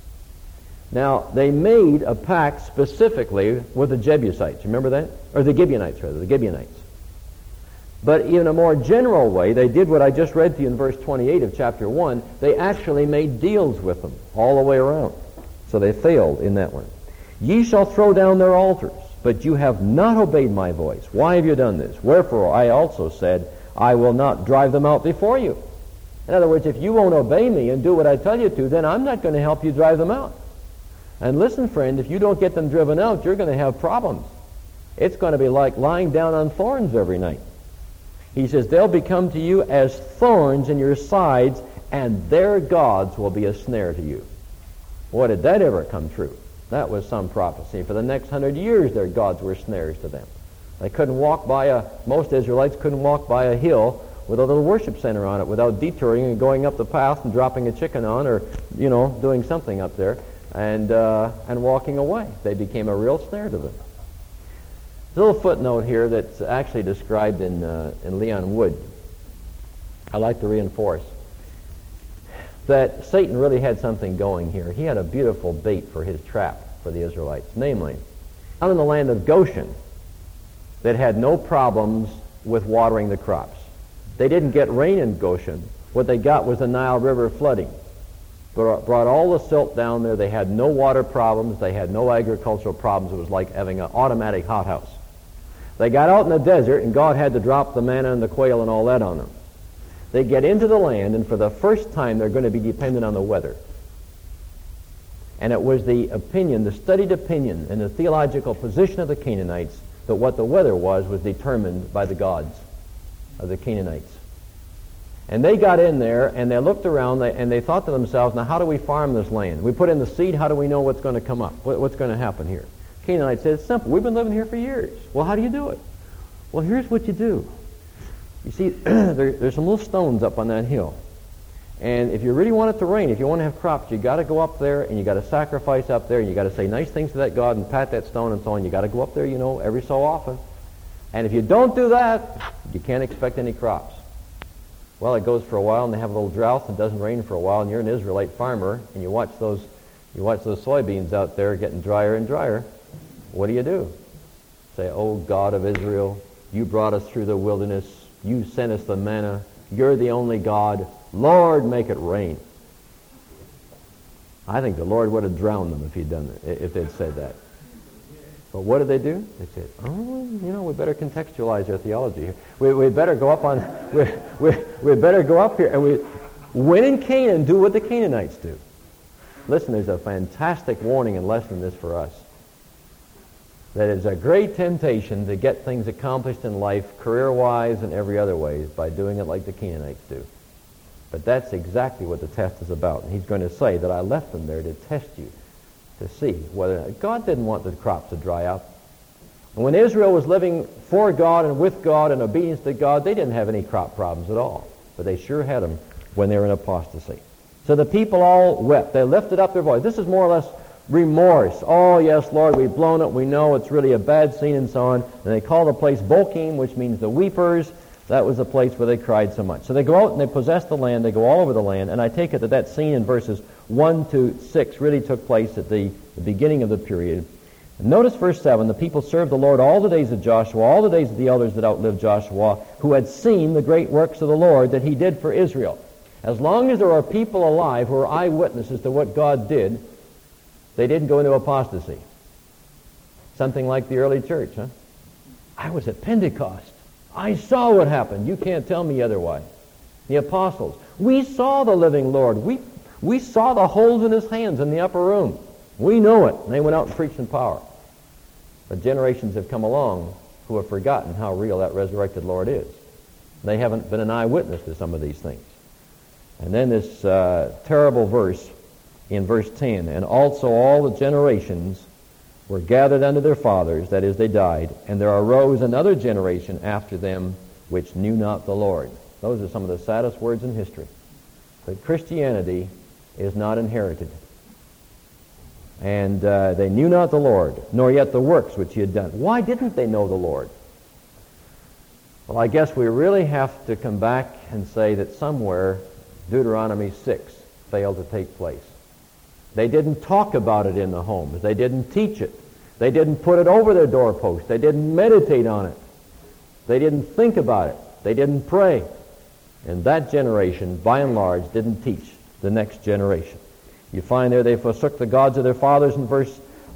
Now, they made a pact specifically with the Jebusites. Remember that? Or the Gibeonites, rather, the Gibeonites. But in a more general way, they did what I just read to you in verse 28 of chapter 1. They actually made deals with them all the way around. So they failed in that one. Ye shall throw down their altars, but you have not obeyed my voice. Why have you done this? Wherefore I also said, I will not drive them out before you. In other words, if you won't obey me and do what I tell you to, then I'm not going to help you drive them out. And listen, friend, if you don't get them driven out, you're going to have problems. It's going to be like lying down on thorns every night. He says, they'll become to you as thorns in your sides, and their gods will be a snare to you. Boy, did that ever come true. That was some prophecy. For the next 100 years, their gods were snares to them. They couldn't walk by most Israelites couldn't walk by a hill with a little worship center on it without detouring and going up the path and dropping a chicken on, or, doing something up there and walking away. They became a real snare to them. There's a little footnote here that's actually described in Leon Wood. I like to reinforce that Satan really had something going here. He had a beautiful bait for his trap for the Israelites, namely, out in the land of Goshen, that had no problems with watering the crops. They didn't get rain in Goshen. What they got was the Nile River flooding. brought all the silt down there. They had no water problems. They had no agricultural problems. It was like having an automatic hothouse. They got out in the desert, and God had to drop the manna and the quail and all that on them. They get into the land, and for the first time, they're going to be dependent on the weather. And it was the opinion, the studied opinion, and the theological position of the Canaanites that what the weather was determined by the gods of the Canaanites. And they got in there, and they looked around, and they thought to themselves, now how do we farm this land? We put in the seed, how do we know what's going to come up? What's going to happen here? Canaanites said, it's simple. We've been living here for years. Well, how do you do it? Well, here's what you do. You see, there's some little stones up on that hill. And if you really want it to rain, if you want to have crops, you got to go up there, and you got to sacrifice up there, and you got to say nice things to that God and pat that stone and so on. You got to go up there, every so often. And if you don't do that, you can't expect any crops. Well, it goes for a while, and they have a little drought, and it doesn't rain for a while, and you're an Israelite farmer, and you watch those soybeans out there getting drier and drier. What do? Say, oh God of Israel, you brought us through the wilderness. You sent us the manna. You're the only God. Lord, make it rain. I think the Lord would have drowned them if they'd said that. But what did they do? They said, we better contextualize our theology here. We better go up on, we better go up here. And when in Canaan, do what the Canaanites do. Listen, there's a fantastic warning and lesson in this for us. That it's a great temptation to get things accomplished in life, career-wise and every other way, by doing it like the Canaanites do. But that's exactly what the test is about. And he's going to say that I left them there to test you, to see whether God didn't want the crops to dry up. And when Israel was living for God and with God and obedience to God, they didn't have any crop problems at all. But they sure had them when they were in apostasy. So the people all wept. They lifted up their voice. This is more or less remorse. Oh, yes, Lord, we've blown it. We know it's really a bad scene and so on. And they call the place Bokim, which means the weepers. That was the place where they cried so much. So they go out and they possess the land. They go all over the land. And I take it that scene in verses 1 to 6 really took place at the beginning of the period. And notice verse 7, the people served the Lord all the days of Joshua, all the days of the elders that outlived Joshua, who had seen the great works of the Lord that he did for Israel. As long as there are people alive who are eyewitnesses to what God did, they didn't go into apostasy. Something like the early church, huh? I was at Pentecost. I saw what happened. You can't tell me otherwise. The apostles. We saw the living Lord. We saw the holes in his hands in the upper room. We know it. And they went out and preached in power. But generations have come along who have forgotten how real that resurrected Lord is. They haven't been an eyewitness to some of these things. And then this terrible verse in verse 10, and also all the generations were gathered unto their fathers, that is, they died, and there arose another generation after them which knew not the Lord. Those are some of the saddest words in history. But Christianity is not inherited. And they knew not the Lord, nor yet the works which he had done. Why didn't they know the Lord? Well, I guess we really have to come back and say that somewhere Deuteronomy 6 failed to take place. They didn't talk about it in the homes. They didn't teach it. They didn't put it over their doorpost. They didn't meditate on it. They didn't think about it. They didn't pray. And that generation, by and large, didn't teach the next generation. You find there they forsook the gods of their fathers in verse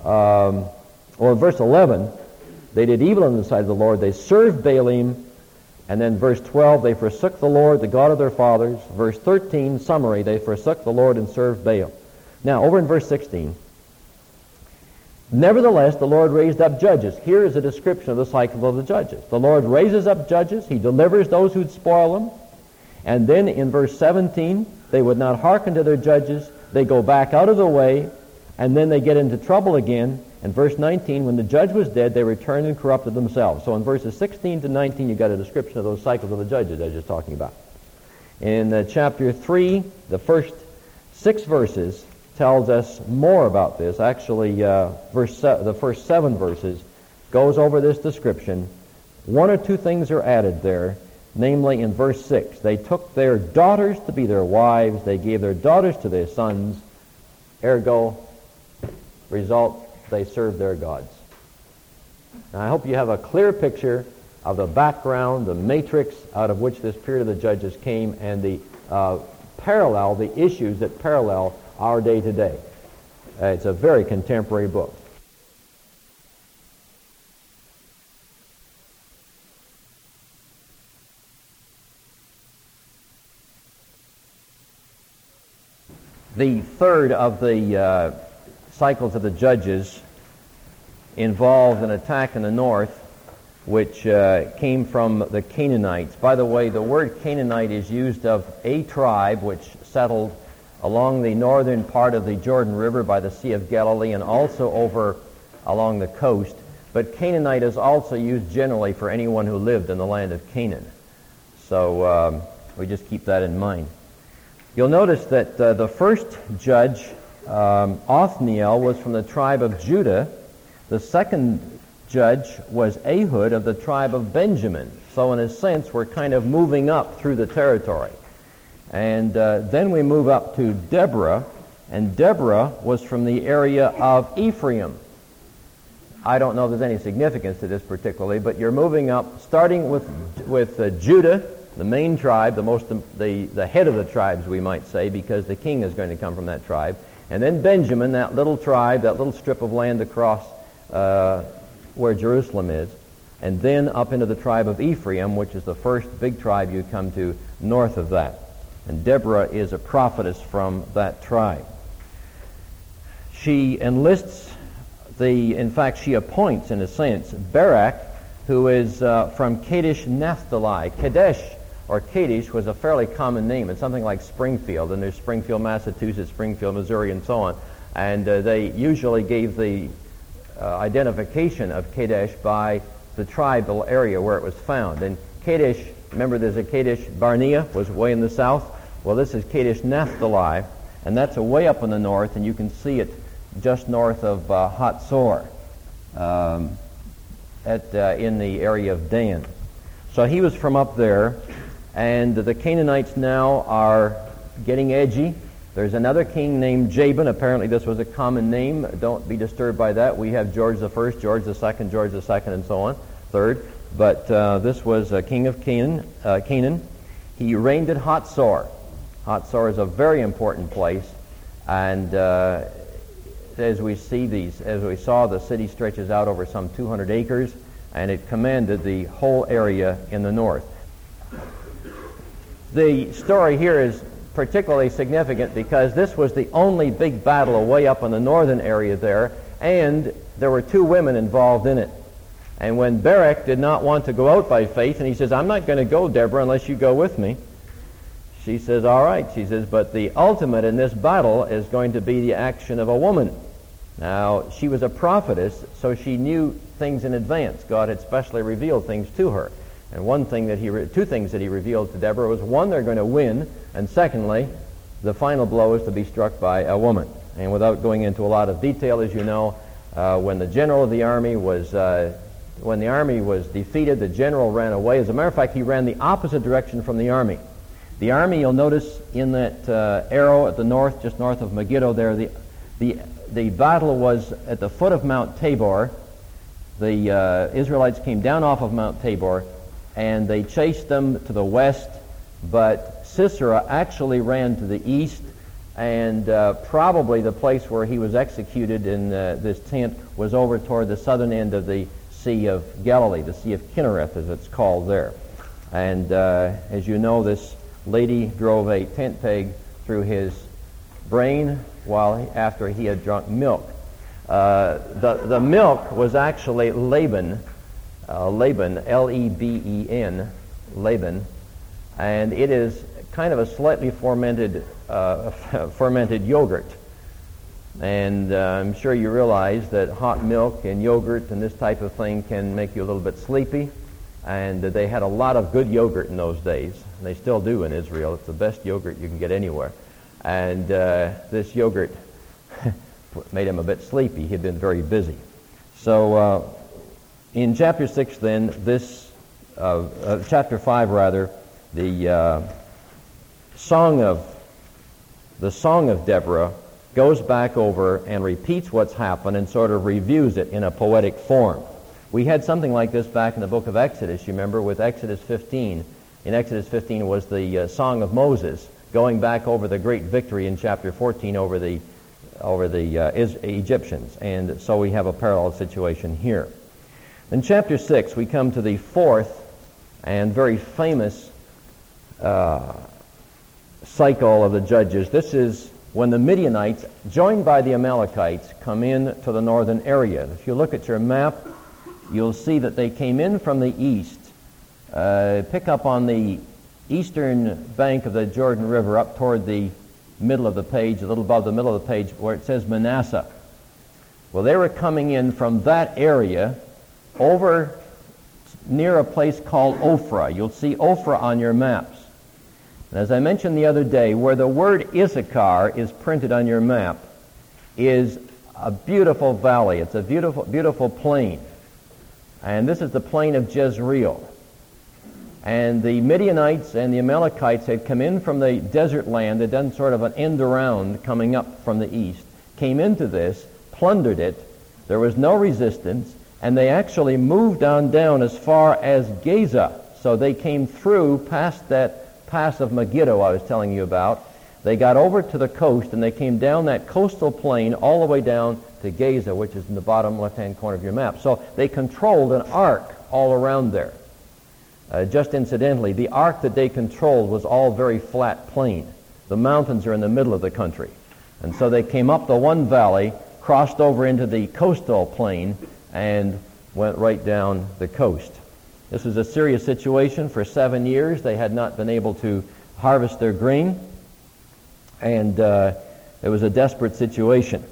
11. They did evil in the sight of the Lord. They served Baalim. And then verse 12, they forsook the Lord, the God of their fathers. Verse 13, summary, they forsook the Lord and served Baal. Now, over in verse 16, nevertheless, the Lord raised up judges. Here is a description of the cycle of the judges. The Lord raises up judges. He delivers those who'd spoil them. And then in verse 17, they would not hearken to their judges. They go back out of the way, and then they get into trouble again. And verse 19, when the judge was dead, they returned and corrupted themselves. So in verses 16 to 19, you've got a description of those cycles of the judges I was just talking about. In chapter 3, the first 6 verses tells us more about this. Actually, the first 7 verses goes over this description. 1 or 2 things are added there. Namely, in verse 6, they took their daughters to be their wives. They gave their daughters to their sons. Ergo, result, they served their gods. Now, I hope you have a clear picture of the background, the matrix out of which this period of the judges came, and the issues that parallel our day today. It's a very contemporary book. The third of the cycles of the Judges involved an attack in the north, which came from the Canaanites. By the way, the word Canaanite is used of a tribe which settled along the northern part of the Jordan River by the Sea of Galilee and also over along the coast. But Canaanite is also used generally for anyone who lived in the land of Canaan. So we just keep that in mind. You'll notice that the first judge, Othniel, was from the tribe of Judah. The second judge was Ehud of the tribe of Benjamin. So in a sense, we're kind of moving up through the territory. And then we move up to Deborah, and Deborah was from the area of Ephraim. I don't know if there's any significance to this particularly, but you're moving up, starting with Judah, the main tribe, the head of the tribes, we might say, because the king is going to come from that tribe. And then Benjamin, that little tribe, that little strip of land across where Jerusalem is. And then up into the tribe of Ephraim, which is the first big tribe you come to north of that. And Deborah is a prophetess from that tribe. She enlists she appoints, in a sense, Barak, who is from Kadesh Naphtali. Kadesh was a fairly common name. It's something like Springfield, and there's Springfield, Massachusetts, Springfield, Missouri, and so on. And they usually gave the identification of Kadesh by the tribal area where it was found. And Kadesh, remember there's a Kadesh Barnea, was way in the south. Well, this is Kadesh Naphtali, and that's way up in the north, and you can see it just north of Hatzor, in the area of Dan. So he was from up there, and the Canaanites now are getting edgy. There's another king named Jabin. Apparently this was a common name. Don't be disturbed by that. We have George the First, George the Second, George the Second, and so on, third. But this was a king of Canaan. He reigned at Hatzor. Hatzor is a very important place, and as we saw, the city stretches out over some 200 acres, and it commanded the whole area in the north. The story here is particularly significant because this was the only big battle way up in the northern area there, and there were two women involved in it. And when Barak did not want to go out by faith, and he says, I'm not going to go, Deborah, unless you go with me. She says, all right. She says, but the ultimate in this battle is going to be the action of a woman. Now, she was a prophetess, so she knew things in advance. God had specially revealed things to her. And two things that he revealed to Deborah was, one, they're going to win, and secondly, the final blow is to be struck by a woman. And without going into a lot of detail, as you know, when the general of the army was defeated, the general ran away. As a matter of fact, he ran the opposite direction from the army. The army, you'll notice in that arrow at the north, just north of Megiddo there, the battle was at the foot of Mount Tabor. The Israelites came down off of Mount Tabor, and they chased them to the west, but Sisera actually ran to the east, and probably the place where he was executed in this tent was over toward the southern end of the Sea of Galilee, the Sea of Kinnereth as it's called there. And as you know, this lady drove a tent peg through his brain after he had drunk milk. The milk was actually Laban, L-E-B-E-N, Laban, and it is kind of a slightly fermented yogurt. And I'm sure you realize that hot milk and yogurt and this type of thing can make you a little bit sleepy. And they had a lot of good yogurt in those days. And they still do in Israel. It's the best yogurt you can get anywhere. And this yogurt made him a bit sleepy. He'd been very busy. So in chapter 6 then, chapter 5 rather, the song of Deborah goes back over and repeats what's happened and sort of reviews it in a poetic form. We had something like this back in the book of Exodus, you remember, with Exodus 15. In Exodus 15 was the Song of Moses. going back over the great victory in chapter 14 over the Egyptians. And so we have a parallel situation here. In chapter 6, we come to the fourth and very famous cycle of the judges. This is when the Midianites, joined by the Amalekites, come in to the northern area. If you look at your map, you'll see that they came in from the east. Pick up on the eastern bank of the Jordan River up toward the middle of the page, a little above the middle of the page, where it says Manasseh. Well, they were coming in from that area over near a place called Ophrah. You'll see Ophrah on your maps. And as I mentioned the other day, where the word Issachar is printed on your map is a beautiful valley. It's a beautiful, beautiful plain. And this is the plain of Jezreel. And the Midianites and the Amalekites had come in from the desert land. They'd done sort of an end around coming up from the east, came into this, plundered it. There was no resistance, and they actually moved on down as far as Gaza. So they came through past that pass of Megiddo I was telling you about. They got over to the coast, and they came down that coastal plain all the way down to Gaza, which is in the bottom left-hand corner of your map. So they controlled an arc all around there. Just incidentally, the arc that they controlled was all very flat plain. The mountains are in the middle of the country. And so they came up the one valley, crossed over into the coastal plain, and went right down the coast. This was a serious situation. For 7 years, they had not been able to harvest their grain, and it was a desperate situation.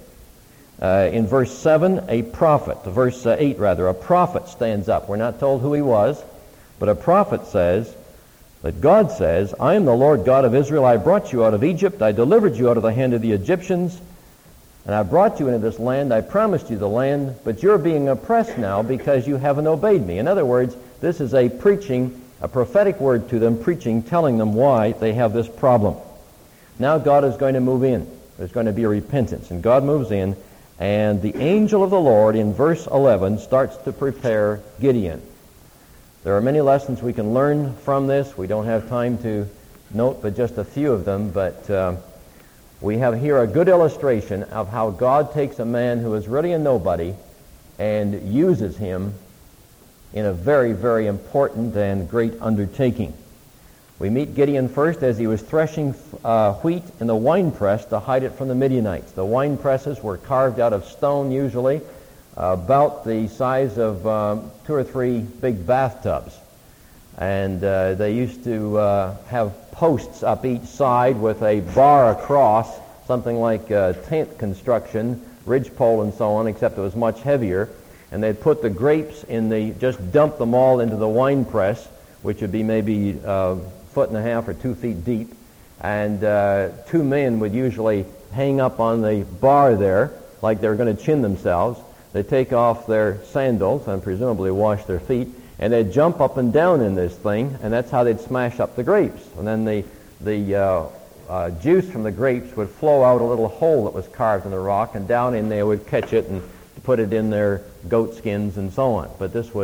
In verse 7, verse 8, a prophet stands up. We're not told who he was, but a prophet says that God says, I am the Lord God of Israel. I brought you out of Egypt. I delivered you out of the hand of the Egyptians, and I brought you into this land. I promised you the land, but you're being oppressed now because you haven't obeyed me. In other words, this is a prophetic word to them, telling them why they have this problem. Now God is going to move in. There's going to be a repentance, and God moves in, and the angel of the Lord in verse 11 starts to prepare Gideon. There are many lessons we can learn from this. We don't have time to note but just a few of them, but we have here a good illustration of how God takes a man who is really a nobody and uses him in a very, very important and great undertaking. We meet Gideon first as he was threshing wheat in the winepress to hide it from the Midianites. The wine presses were carved out of stone usually, about the size of 2 or 3 big bathtubs. And they used to have posts up each side with a bar across, something like tent construction, ridgepole and so on, except it was much heavier. And they'd put the grapes just dump them all into the wine press, which would be maybe 1.5 feet or 2 feet deep. And 2 men would usually hang up on the bar there, like they were going to chin themselves. They'd take off their sandals and presumably wash their feet, and they'd jump up and down in this thing, and that's how they'd smash up the grapes. And then the juice from the grapes would flow out a little hole that was carved in the rock, and down in there would catch it and put it in their goat skins and so on. But this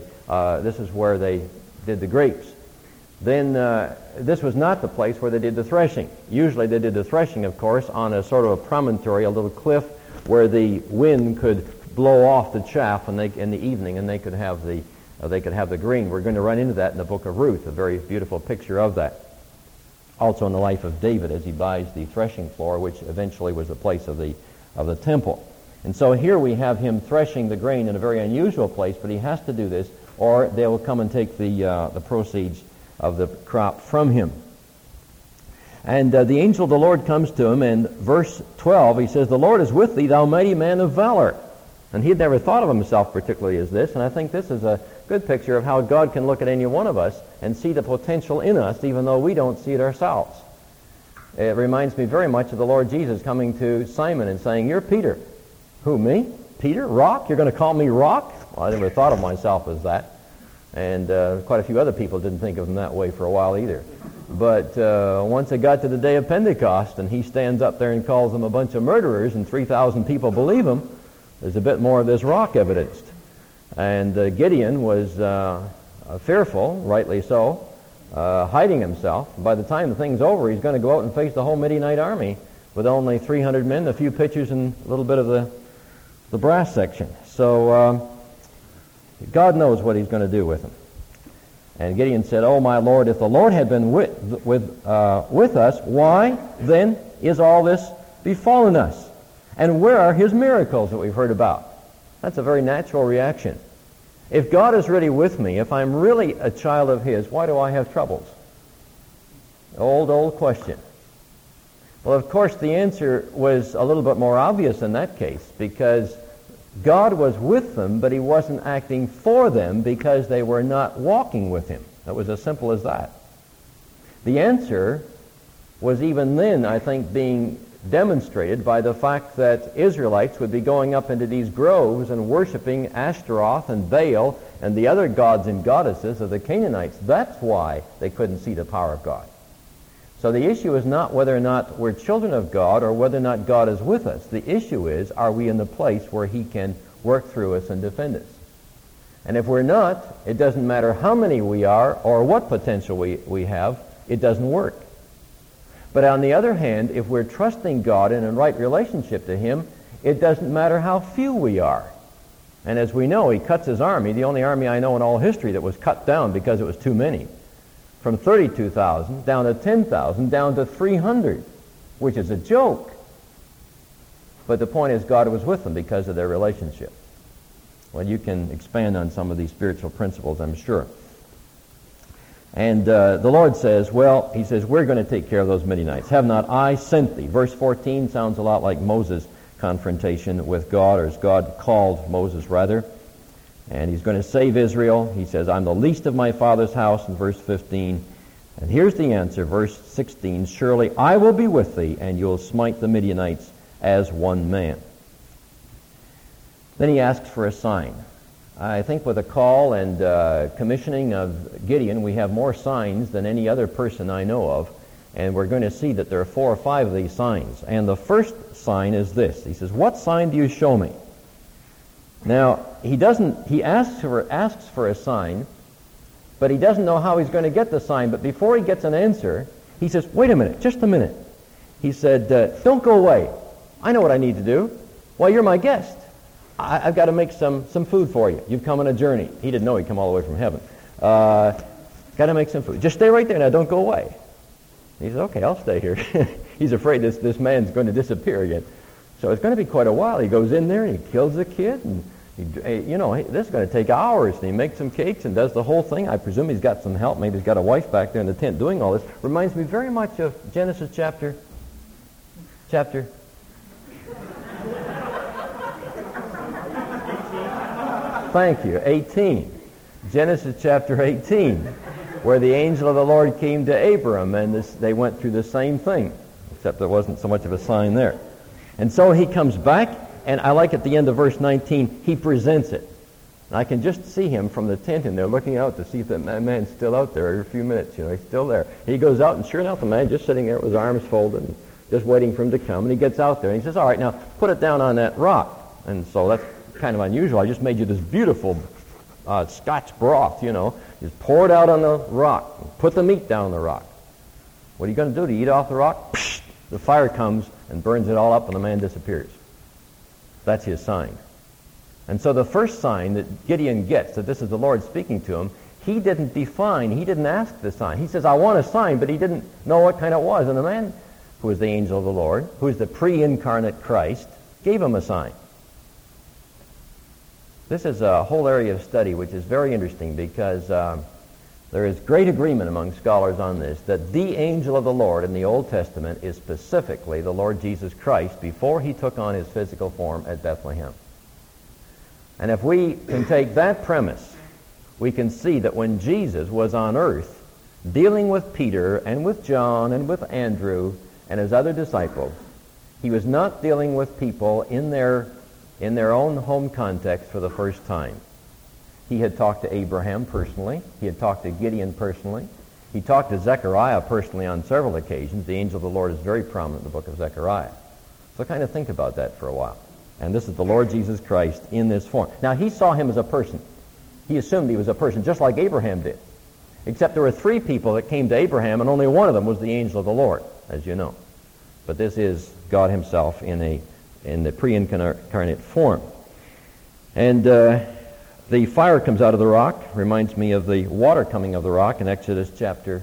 is where they did the grapes. Then this was not the place where they did the threshing. Usually they did the threshing, of course, on a sort of a promontory, a little cliff, where the wind could blow off the chaff in the evening, and they could have the grain. We're going to run into that in the book of Ruth, a very beautiful picture of that. Also in the life of David as he buys the threshing floor, which eventually was the place of the temple. And so here we have him threshing the grain in a very unusual place, but he has to do this, or they will come and take the proceeds of the crop from him. And the angel of the Lord comes to him, and verse 12, he says, the Lord is with thee, thou mighty man of valor. And he had never thought of himself particularly as this, and I think this is a good picture of how God can look at any one of us and see the potential in us, even though we don't see it ourselves. It reminds me very much of the Lord Jesus coming to Simon and saying, you're Peter. Who, me? Peter? Rock? You're going to call me Rock? Well, I never thought of myself as that. And quite a few other people didn't think of him that way for a while either. But once it got to the day of Pentecost and he stands up there and calls them a bunch of murderers and 3,000 people believe him, there's a bit more of this rock evidenced. And Gideon was fearful, rightly so, hiding himself. By the time the thing's over, he's going to go out and face the whole Midianite army with only 300 men, a few pitchers, and a little bit of the brass section. So God knows what he's going to do with them. And Gideon said, "Oh, my Lord, if the Lord had been with us, why then is all this befallen us? And where are his miracles that we've heard about?" That's a very natural reaction. If God is really with me, if I'm really a child of his, why do I have troubles? Old question. Well, of course, the answer was a little bit more obvious in that case, because God was with them, but he wasn't acting for them because they were not walking with him. It was as simple as that. The answer was even then, I think, being demonstrated by the fact that Israelites would be going up into these groves and worshiping Ashtaroth and Baal and the other gods and goddesses of the Canaanites. That's why they couldn't see the power of God. So the issue is not whether or not we're children of God or whether or not God is with us. The issue is, are we in the place where he can work through us and defend us? And if we're not, it doesn't matter how many we are or what potential we have, it doesn't work. But on the other hand, if we're trusting God in a right relationship to him, it doesn't matter how few we are. And as we know, he cuts his army, the only army I know in all history that was cut down because it was too many, from 32,000 down to 10,000 down to 300, which is a joke. But the point is, God was with them because of their relationship. Well, you can expand on some of these spiritual principles, I'm sure. And the Lord says, well, he says, we're going to take care of those Midianites. Have not I sent thee? Verse 14 sounds a lot like Moses' confrontation with God, or as God called Moses, rather. And he's going to save Israel. He says, I'm the least of my father's house, in verse 15. And here's the answer, verse 16. Surely I will be with thee, and you'll smite the Midianites as one man. Then he asks for a sign. I think with the call and commissioning of Gideon, we have more signs than any other person I know of. And we're going to see that there are 4 or 5 of these signs. And the first sign is this. He says, what sign do you show me? Now, he asks for a sign, but he doesn't know how he's going to get the sign. But before he gets an answer, he says, wait a minute, just a minute. He said, don't go away. I know what I need to do. Well, you're my guest. I've got to make some food for you. You've come on a journey. He didn't know he'd come all the way from heaven. Got to make some food. Just stay right there now. Don't go away. He says, okay, I'll stay here. He's afraid this man's going to disappear again. So it's going to be quite a while. He goes in there and he kills the kid. And this is going to take hours. And he makes some cakes and does the whole thing. I presume he's got some help. Maybe he's got a wife back there in the tent doing all this. Reminds me very much of Genesis chapter. Thank you, 18. Genesis chapter 18, where the angel of the Lord came to Abram, and they went through the same thing, except there wasn't so much of a sign there. And so he comes back, and I like at the end of verse 19, he presents it. And I can just see him from the tent in there looking out to see if that man's still out there every few minutes. He's still there. He goes out, and sure enough, the man just sitting there with his arms folded, and just waiting for him to come. And he gets out there, and he says, all right, now put it down on that rock. And so that's kind of unusual. I just made you this beautiful Scotch broth, Just pour it out on the rock. Put the meat down on the rock. What are you going to do? To eat off the rock? Psh! The fire comes and burns it all up, and the man disappears. That's his sign. And so the first sign that Gideon gets, that this is the Lord speaking to him, he didn't define, he didn't ask the sign. He says, I want a sign, but he didn't know what kind it was. And the man, who was the angel of the Lord, who is the pre-incarnate Christ, gave him a sign. This is a whole area of study which is very interesting because there is great agreement among scholars on this, that the angel of the Lord in the Old Testament is specifically the Lord Jesus Christ before he took on his physical form at Bethlehem. And if we can take that premise, we can see that when Jesus was on earth, dealing with Peter and with John and with Andrew and his other disciples, he was not dealing with people in their own home context for the first time. He had talked to Abraham personally. He had talked to Gideon personally. He talked to Zechariah personally on several occasions. The angel of the Lord is very prominent in the book of Zechariah. So kind of think about that for a while. And this is the Lord Jesus Christ in this form. Now, he saw him as a person. He assumed he was a person, just like Abraham did. Except there were 3 people that came to Abraham, and only one of them was the angel of the Lord, as you know. But this is God himself in the pre-incarnate form. And the fire comes out of the rock. Reminds me of the water coming out of the rock in Exodus chapter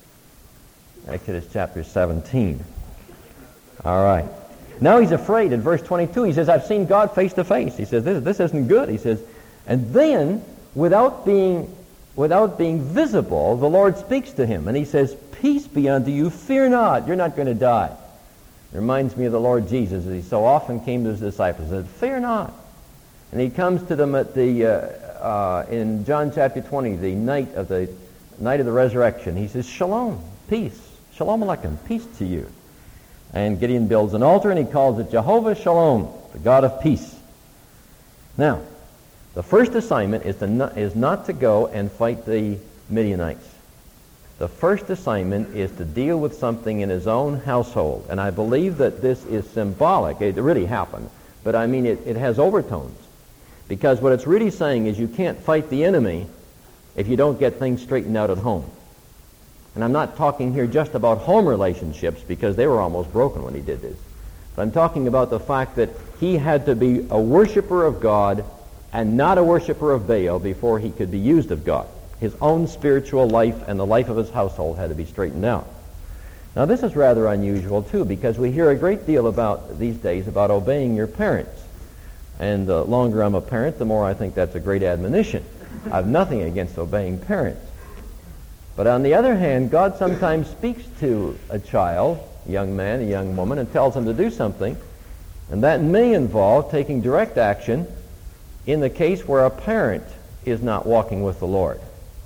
17. All right. Now he's afraid. In verse 22, he says, I've seen God face to face. He says, this isn't good. He says, and then, without being visible, the Lord speaks to him. And he says, peace be unto you. Fear not. You're not going to die. It reminds me of the Lord Jesus, as he so often came to his disciples and said, fear not. And he comes to them at in John chapter 20, the night of the resurrection. He says, shalom, peace. Shalom aleichem, peace to you. And Gideon builds an altar, and he calls it Jehovah Shalom, the God of peace. Now, the first assignment is not to go and fight the Midianites. The first assignment is to deal with something in his own household. And I believe that this is symbolic. It really happened. But I mean, it has overtones. Because what it's really saying is you can't fight the enemy if you don't get things straightened out at home. And I'm not talking here just about home relationships, because they were almost broken when he did this. But I'm talking about the fact that he had to be a worshiper of God and not a worshiper of Baal before he could be used of God. His own spiritual life and the life of his household had to be straightened out. Now this is rather unusual too, because we hear a great deal about these days about obeying your parents. And the longer I'm a parent, the more I think that's a great admonition. I have nothing against obeying parents. But on the other hand, God sometimes speaks to a child, a young man, a young woman, and tells them to do something. And that may involve taking direct action in the case where a parent is not walking with the Lord.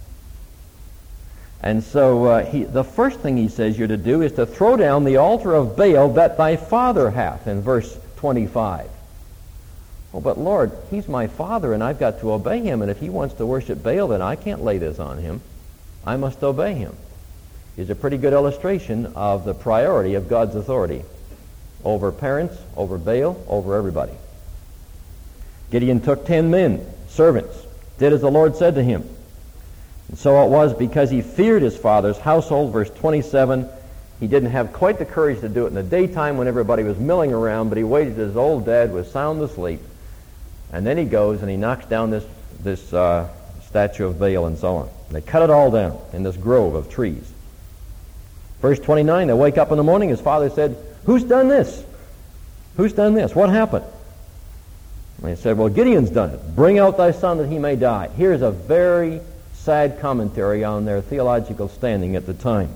And so the first thing he says you're to do is to throw down the altar of Baal that thy father hath, in verse 25. Oh, but Lord, he's my father, and I've got to obey him, and if he wants to worship Baal, then I can't lay this on him. I must obey him. Is a pretty good illustration of the priority of God's authority over parents, over Baal, over everybody. Gideon took 10 men, servants, did as the Lord said to him. And so it was because he feared his father's household, verse 27. He didn't have quite the courage to do it in the daytime when everybody was milling around, but he waited till his old dad was sound asleep. And then he goes and he knocks down this statue of Baal and so on. They cut it all down in this grove of trees. Verse 29, they wake up in the morning, his father said, who's done this? Who's done this? What happened? And he said, well, Gideon's done it. Bring out thy son that he may die. Here's a very sad commentary on their theological standing at the time.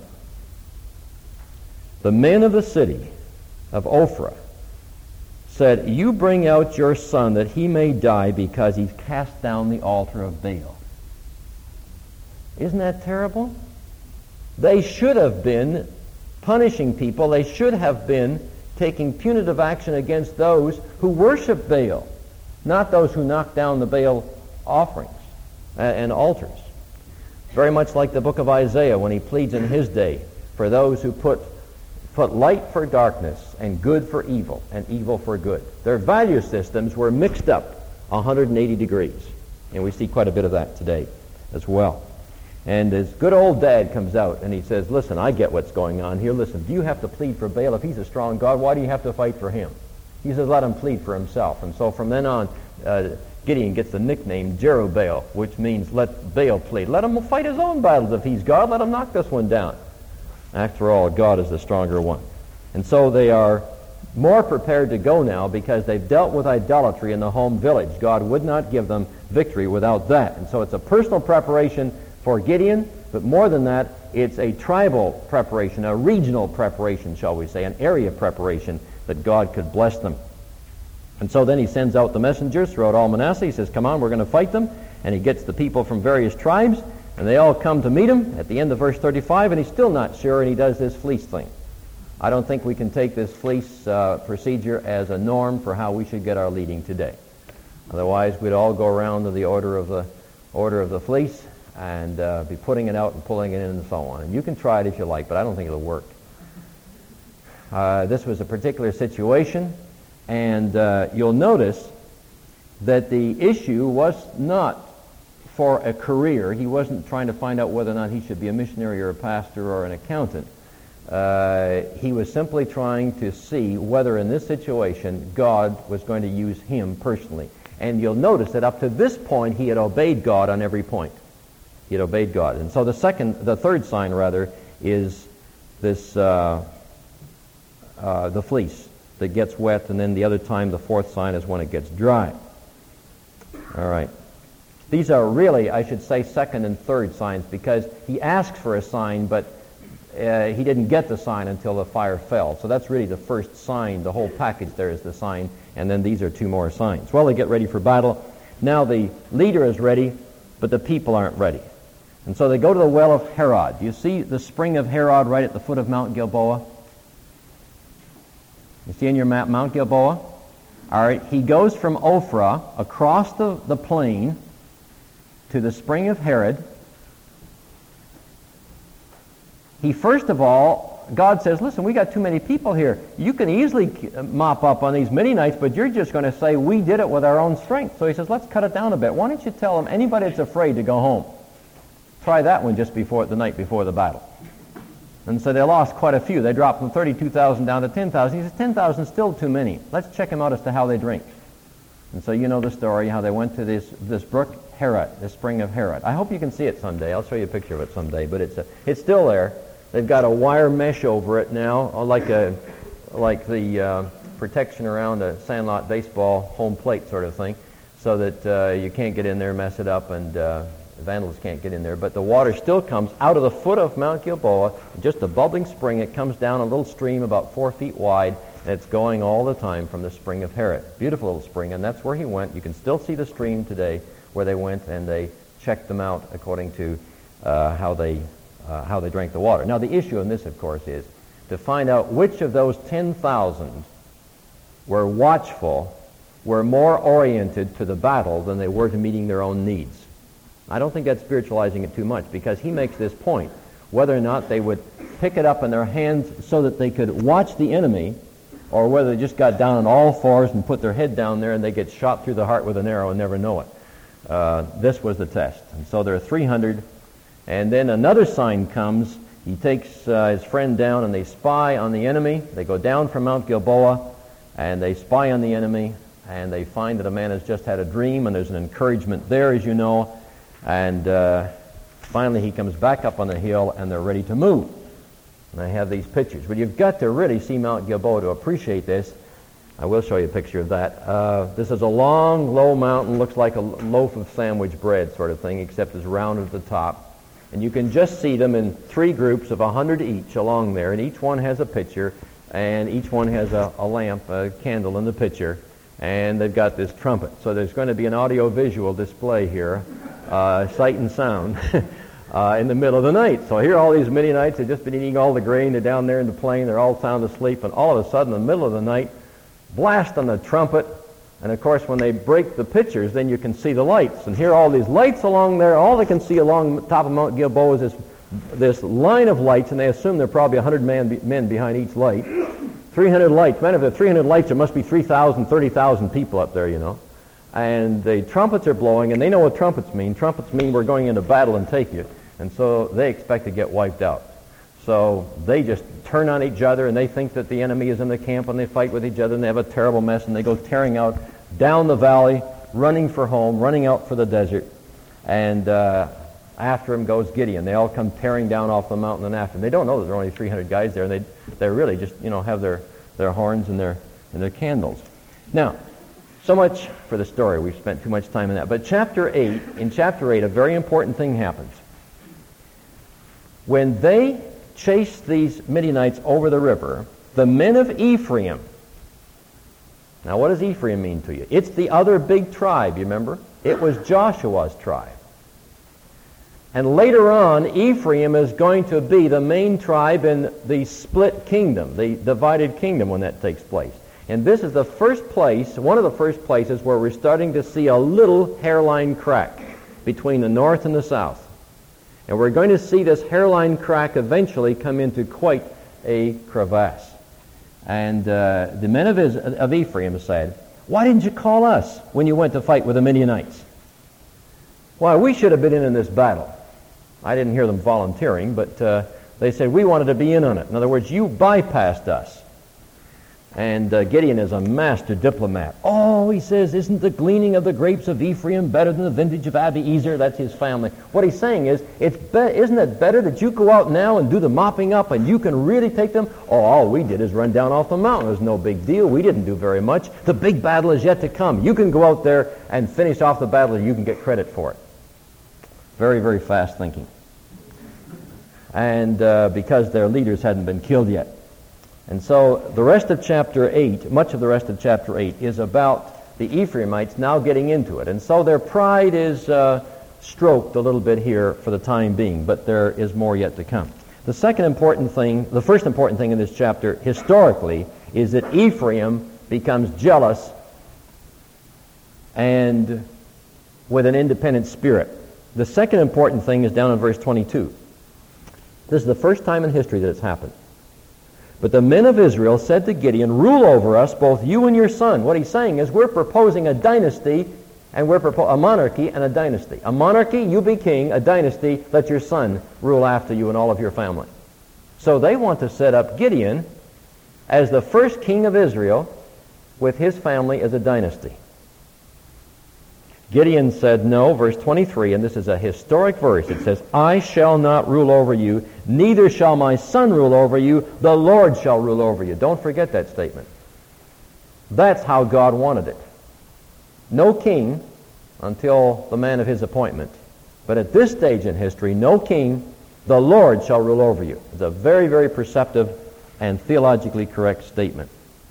The men of the city of Ophrah said, you bring out your son that he may die because he's cast down the altar of Baal. Isn't that terrible? They should have been punishing people. They should have been taking punitive action against those who worship Baal, not those who knock down the Baal offerings and altars. Very much like the book of Isaiah when he pleads in his day for those who put light for darkness and good for evil and evil for good. Their value systems were mixed up 180 degrees. And we see quite a bit of that today as well. And his good old dad comes out and he says, listen, I get what's going on here. Listen, do you have to plead for Baal? If he's a strong God, why do you have to fight for him? He says, let him plead for himself. And so from then on, Gideon gets the nickname Jerubbaal, which means let Baal plead. Let him fight his own battles. If he's God, let him knock this one down. After all, God is the stronger one. And so they are more prepared to go now because they've dealt with idolatry in the home village. God would not give them victory without that. And so it's a personal preparation for Gideon, but more than that, it's a tribal preparation, a regional preparation, shall we say, an area preparation that God could bless them. And so then he sends out the messengers throughout all Manasseh. He says, come on, we're going to fight them. And he gets the people from various tribes, and they all come to meet him at the end of verse 35, and he's still not sure, and he does this fleece thing. I don't think we can take this fleece procedure as a norm for how we should get our leading today. Otherwise, we'd all go around to the order of the fleece and be putting it out and pulling it in and so on. And you can try it if you like, but I don't think it'll work. This was a particular situation, and you'll notice that the issue was not for a career. He wasn't trying to find out whether or not he should be a missionary or a pastor or an accountant. He was simply trying to see whether in this situation God was going to use him personally. And you'll notice that up to this point he had obeyed God on every point. He had obeyed God. And so the third sign is this the fleece that gets wet, and then the other time the fourth sign is when it gets dry. All right. These are really, I should say, second and third signs, because he asks for a sign, but he didn't get the sign until the fire fell. So that's really the first sign. The whole package there is the sign, and then these are two more signs. Well, they get ready for battle. Now the leader is ready, but the people aren't ready. And so they go to the well of Herod. You see the spring of Herod right at the foot of Mount Gilboa? You see in your map Mount Gilboa? All right, he goes from Ophrah across the plain to the spring of Herod. He first of all, God says, listen, we got too many people here. You can easily mop up on these Midianites, but you're just going to say we did it with our own strength. So he says, let's cut it down a bit. Why don't you tell them, anybody that's afraid, to go home? Try that one just the night before the battle. And so they lost quite a few. They dropped from 32,000 down to 10,000. He says, 10,000 is still too many. Let's check them out as to how they drink. And so you know the story, how they went to this brook, Herod, the spring of Herod. I hope you can see it someday. I'll show you a picture of it someday, but it's still there. They've got a wire mesh over it now, like the protection around a Sandlot baseball home plate sort of thing, so that you can't get in there, mess it up, and vandals can't get in there. But the water still comes out of the foot of Mount Gilboa, just a bubbling spring. It comes down a little stream about 4 feet wide, and it's going all the time from the spring of Herod. Beautiful little spring, and that's where he went. You can still see the stream today where they went, and they checked them out according to how they drank the water. Now, the issue in this, of course, is to find out which of those 10,000 were watchful, were more oriented to the battle than they were to meeting their own needs. I don't think that's spiritualizing it too much, because he makes this point, whether or not they would pick it up in their hands so that they could watch the enemy, or whether they just got down on all fours and put their head down there and they get shot through the heart with an arrow and never know it. This was the test. And so there are 300. And then another sign comes. He takes his friend down, and they spy on the enemy. They go down from Mount Gilboa, and they spy on the enemy, and they find that a man has just had a dream, and there's an encouragement there, as you know. And finally he comes back up on the hill, and they're ready to move. And I have these pictures. But you've got to really see Mount Gilboa to appreciate this. I will show you a picture of that. This is a long, low mountain, looks like a loaf of sandwich bread sort of thing, except it's round at the top. And you can just see them in 3 groups of 100 each along there, and each one has a pitcher, and each one has a lamp, a candle in the pitcher, and they've got this trumpet. So there's going to be an audio-visual display here, sight and sound, in the middle of the night. So here all these Midianites have just been eating all the grain. They're down there in the plain. They're all sound asleep, and all of a sudden, in the middle of the night, blast on the trumpet. And of course, when they break the pitchers, then you can see the lights. And here are all these lights along there. All they can see along the top of Mount Gilboa is this line of lights, and they assume there are probably 100 men behind each light. 300 lights. Man, if there are 300 lights, there must be 3,000, 30,000 people up there, you know. And the trumpets are blowing, and they know what trumpets mean. Trumpets mean we're going into battle and take you. And so they expect to get wiped out. So they just turn on each other, and they think that the enemy is in the camp, and they fight with each other, and they have a terrible mess, and they go tearing out down the valley, running for home, running out for the desert. And after him goes Gideon. They all come tearing down off the mountain and after him. They don't know that there are only 300 guys there, and they really just, have their horns and their candles. Now, so much for the story. We've spent too much time in that. But in chapter 8, a very important thing happens. When they chase these Midianites over the river, the men of Ephraim. Now, what does Ephraim mean to you? It's the other big tribe, you remember? It was Joshua's tribe. And later on, Ephraim is going to be the main tribe in the split kingdom, the divided kingdom when that takes place. And this is the first place, one of the first places where we're starting to see a little hairline crack between the north and the south. And we're going to see this hairline crack eventually come into quite a crevasse. And the men of Ephraim said, "Why didn't you call us when you went to fight with the Midianites?" Why, we should have been in this battle. I didn't hear them volunteering, but they said, we wanted to be in on it. In other words, you bypassed us. And Gideon is a master diplomat. Oh, he says, isn't the gleaning of the grapes of Ephraim better than the vintage of Abiezer? That's his family. What he's saying is, isn't it better that you go out now and do the mopping up and you can really take them? Oh, all we did is run down off the mountain. It was no big deal. We didn't do very much. The big battle is yet to come. You can go out there and finish off the battle and you can get credit for it. Very, very fast thinking. And because their leaders hadn't been killed yet. And so the rest of chapter 8, much of the rest of chapter 8, is about the Ephraimites now getting into it. And so their pride is stroked a little bit here for the time being, but there is more yet to come. The first important thing in this chapter, historically, is that Ephraim becomes jealous and with an independent spirit. The second important thing is down in verse 22. This is the first time in history that it's happened. But the men of Israel said to Gideon, rule over us, both you and your son. What he's saying is we're proposing a dynasty, and a monarchy and a dynasty. A monarchy, you be king. A dynasty, let your son rule after you and all of your family. So they want to set up Gideon as the first king of Israel with his family as a dynasty. Gideon said no, verse 23, and this is a historic verse. It says, I shall not rule over you, neither shall my son rule over you, the Lord shall rule over you. Don't forget that statement. That's how God wanted it. No king until the man of his appointment. But at this stage in history, no king, the Lord shall rule over you. It's a very, very perceptive and theologically correct statement.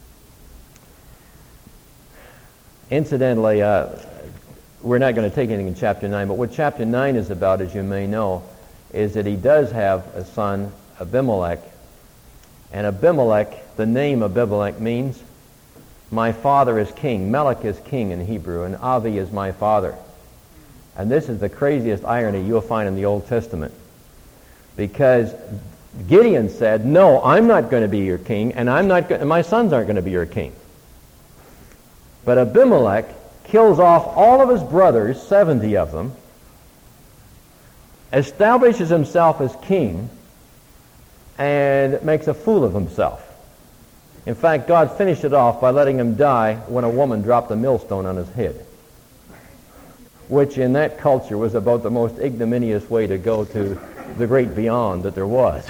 Incidentally, we're not going to take anything in chapter 9, but what chapter 9 is about, as you may know, is that he does have a son, Abimelech. And Abimelech, the name Abimelech means, my father is king. Melech is king in Hebrew, and Avi is my father. And this is the craziest irony you'll find in the Old Testament. Because Gideon said, no, I'm not going to be your king, and my sons aren't going to be your king. But Abimelech kills off all of his brothers, 70 of them, establishes himself as king, and makes a fool of himself. In fact, God finished it off by letting him die when a woman dropped a millstone on his head, which in that culture was about the most ignominious way to go to the great beyond that there was.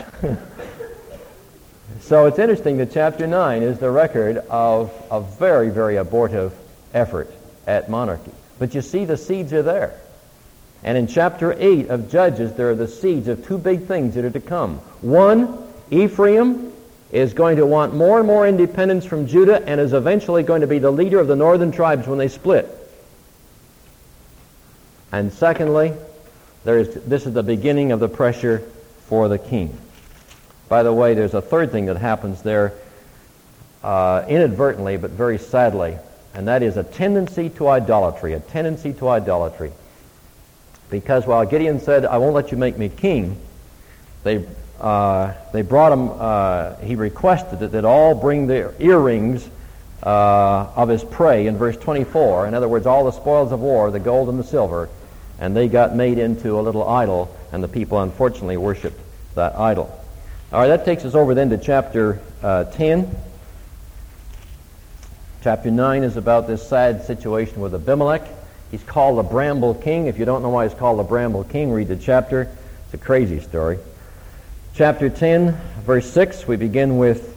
So it's interesting that chapter 9 is the record of a very, very abortive effort at monarchy. But you see, the seeds are there. And in chapter 8 of Judges, there are the seeds of two big things that are to come. One, Ephraim is going to want more and more independence from Judah and is eventually going to be the leader of the northern tribes when they split. And secondly, this is the beginning of the pressure for the king. By the way, there's a third thing that happens there inadvertently, but very sadly, and that is a tendency to idolatry, Because while Gideon said, I won't let you make me king, they brought him, he requested that all bring their earrings of his prey in verse 24. In other words, all the spoils of war, the gold and the silver, and they got made into a little idol, and the people unfortunately worshipped that idol. All right, that takes us over then to chapter 10. Chapter 9 is about this sad situation with Abimelech. He's called the Bramble King. If you don't know why he's called the Bramble King, read the chapter. It's a crazy story. Chapter 10, verse 6, we begin with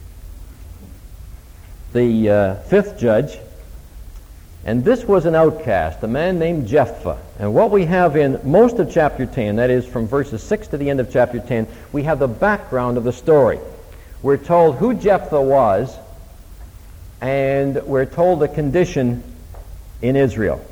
the fifth judge. And this was an outcast, a man named Jephthah. And what we have in most of chapter 10, that is from verses 6 to the end of chapter 10, we have the background of the story. We're told who Jephthah was, and we're told the condition in Israel.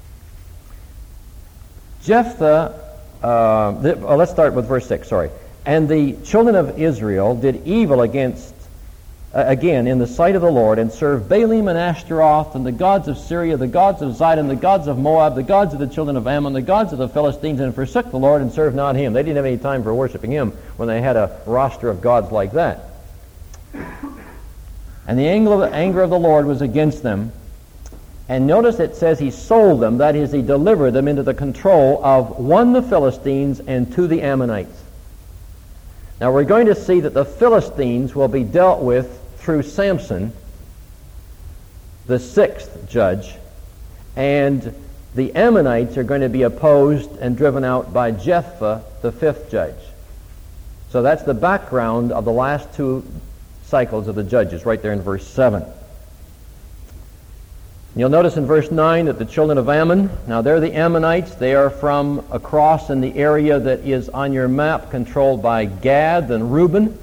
Jephthah, let's start with verse 6, sorry. And the children of Israel did evil again in the sight of the Lord, and served Baalim and Ashtaroth, and the gods of Syria, the gods of Zidon, the gods of Moab, the gods of the children of Ammon, the gods of the Philistines, and forsook the Lord and served not him. They didn't have any time for worshiping him when they had a roster of gods like that. And the anger of the Lord was against them, And notice it says he sold them, that is, he delivered them into the control of one, the Philistines, and two, the Ammonites. Now we're going to see that the Philistines will be dealt with through Samson, the sixth judge, and the Ammonites are going to be opposed and driven out by Jephthah, the fifth judge. So that's the background of the last two cycles of the judges, right there in verse 7. You'll notice in verse 9 that the children of Ammon, now they're the Ammonites. They are from across in the area that is on your map controlled by Gad and Reuben.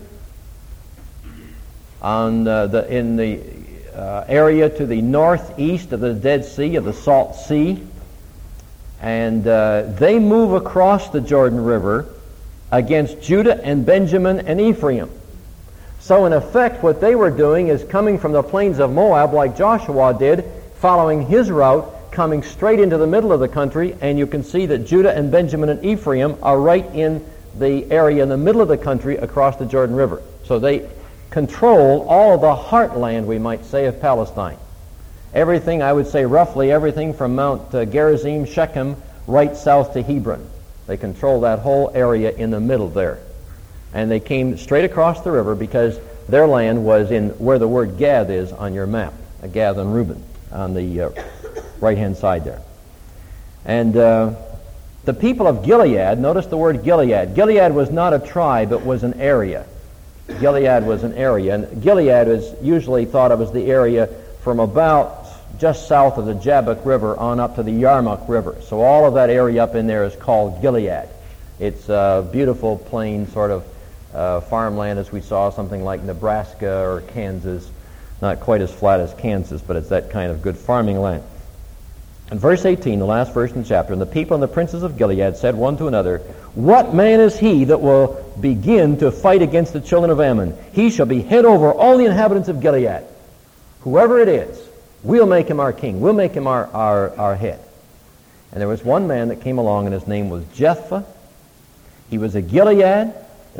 In the area to the northeast of the Dead Sea, of the Salt Sea. And they move across the Jordan River against Judah and Benjamin and Ephraim. So in effect what they were doing is coming from the plains of Moab like Joshua did, following his route, coming straight into the middle of the country, and you can see that Judah and Benjamin and Ephraim are right in the area in the middle of the country across the Jordan River. So they control all of the heartland, we might say, of Palestine. Everything, I would say roughly everything from Mount Gerizim, Shechem, right south to Hebron. They control that whole area in the middle there. And they came straight across the river because their land was in where the word Gad is on your map, Gad and Reuben, on the right-hand side there. And the people of Gilead, notice the word Gilead. Gilead was not a tribe, it was an area. Gilead was an area, and Gilead is usually thought of as the area from about just south of the Jabbok River on up to the Yarmuk River. So all of that area up in there is called Gilead. It's a beautiful, plain sort of farmland, as we saw, something like Nebraska or Kansas. Not quite as flat as Kansas, but it's that kind of good farming land. In verse 18, the last verse in the chapter, and the people and the princes of Gilead said one to another, "What man is he that will begin to fight against the children of Ammon? He shall be head over all the inhabitants of Gilead. Whoever it is, we'll make him our king. We'll make him our head." And there was one man that came along, and his name was Jephthah. He was a Gileadite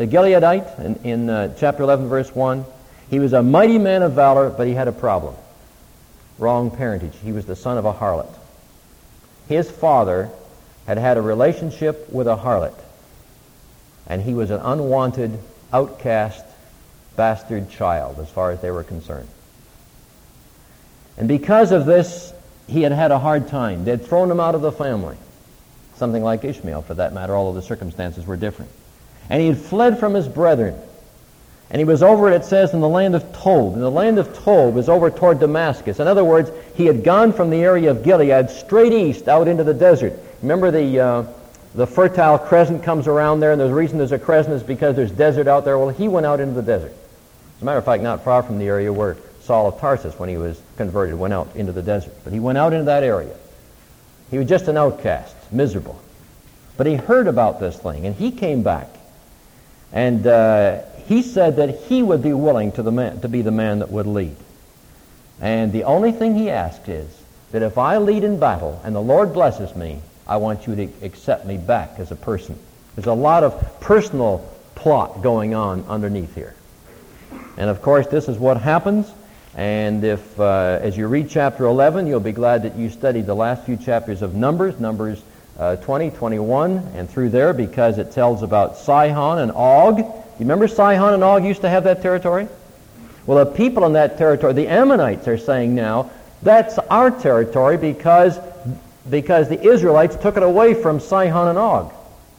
in chapter 11, verse 1. He was a mighty man of valor, but he had a problem. Wrong parentage. He was the son of a harlot. His father had had a relationship with a harlot, and he was an unwanted, outcast, bastard child as far as they were concerned. And because of this, he had had a hard time. They'd thrown him out of the family. Something like Ishmael, for that matter, although the circumstances were different. And he had fled from his brethren. And he was over, it says, in the land of Tob. And the land of Tob was over toward Damascus. In other words, he had gone from the area of Gilead straight east out into the desert. Remember the Fertile Crescent comes around there, and the reason there's a crescent is because there's desert out there. Well, he went out into the desert. As a matter of fact, not far from the area where Saul of Tarsus, when he was converted, went out into the desert. But he went out into that area. He was just an outcast, miserable. But he heard about this thing, and he came back. And he said that he would be willing to be the man that would lead. And the only thing he asked is that if I lead in battle and the Lord blesses me, I want you to accept me back as a person. There's a lot of personal plot going on underneath here. And of course, this is what happens. And if, as you read chapter 11, you'll be glad that you studied the last few chapters of Numbers 20, 21, and through there, because it tells about Sihon and Og. You remember Sihon and Og used to have that territory? Well, the people in that territory, the Ammonites, are saying now, that's our territory because the Israelites took it away from Sihon and Og.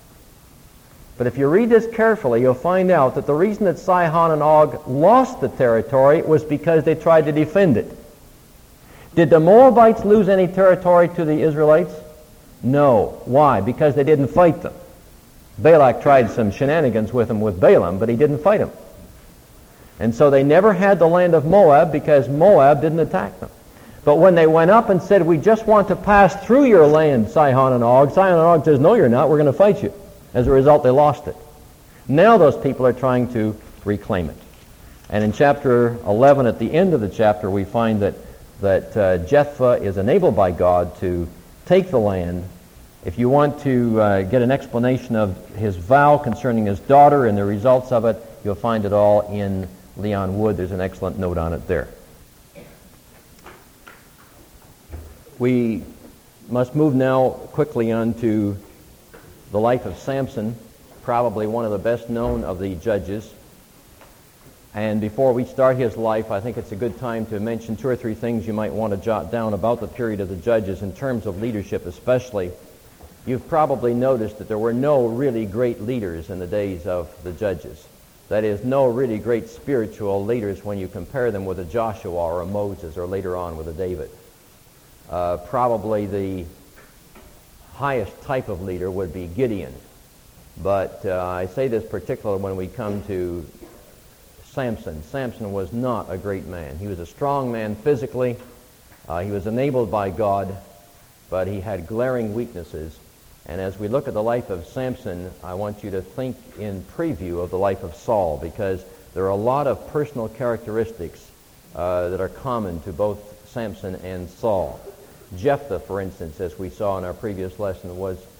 But if you read this carefully, you'll find out that the reason that Sihon and Og lost the territory was because they tried to defend it. Did the Moabites lose any territory to the Israelites? No. Why? Because they didn't fight them. Balak tried some shenanigans with them with Balaam, but he didn't fight them. And so they never had the land of Moab because Moab didn't attack them. But when they went up and said, "We just want to pass through your land, Sihon and Og," Sihon and Og says, "No, you're not. We're going to fight you." As a result, they lost it. Now those people are trying to reclaim it. And in chapter 11, at the end of the chapter, we find that Jephthah is enabled by God to take the land. If you want to get an explanation of his vow concerning his daughter and the results of it, you'll find it all in Leon Wood. There's an excellent note on it there. We must move now quickly on to the life of Samson, probably one of the best known of the judges. And before we start his life, I think it's a good time to mention two or three things you might want to jot down about the period of the judges in terms of leadership especially. You've probably noticed that there were no really great leaders in the days of the judges. That is, no really great spiritual leaders when you compare them with a Joshua or a Moses or later on with a David. Probably the highest type of leader would be Gideon. But I say this particularly when we come to Samson. Samson was not a great man. He was a strong man physically. He was enabled by God, but he had glaring weaknesses. And as we look at the life of Samson, I want you to think in preview of the life of Saul, because there are a lot of personal characteristics that are common to both Samson and Saul. Jephthah, for instance, as we saw in our previous lesson,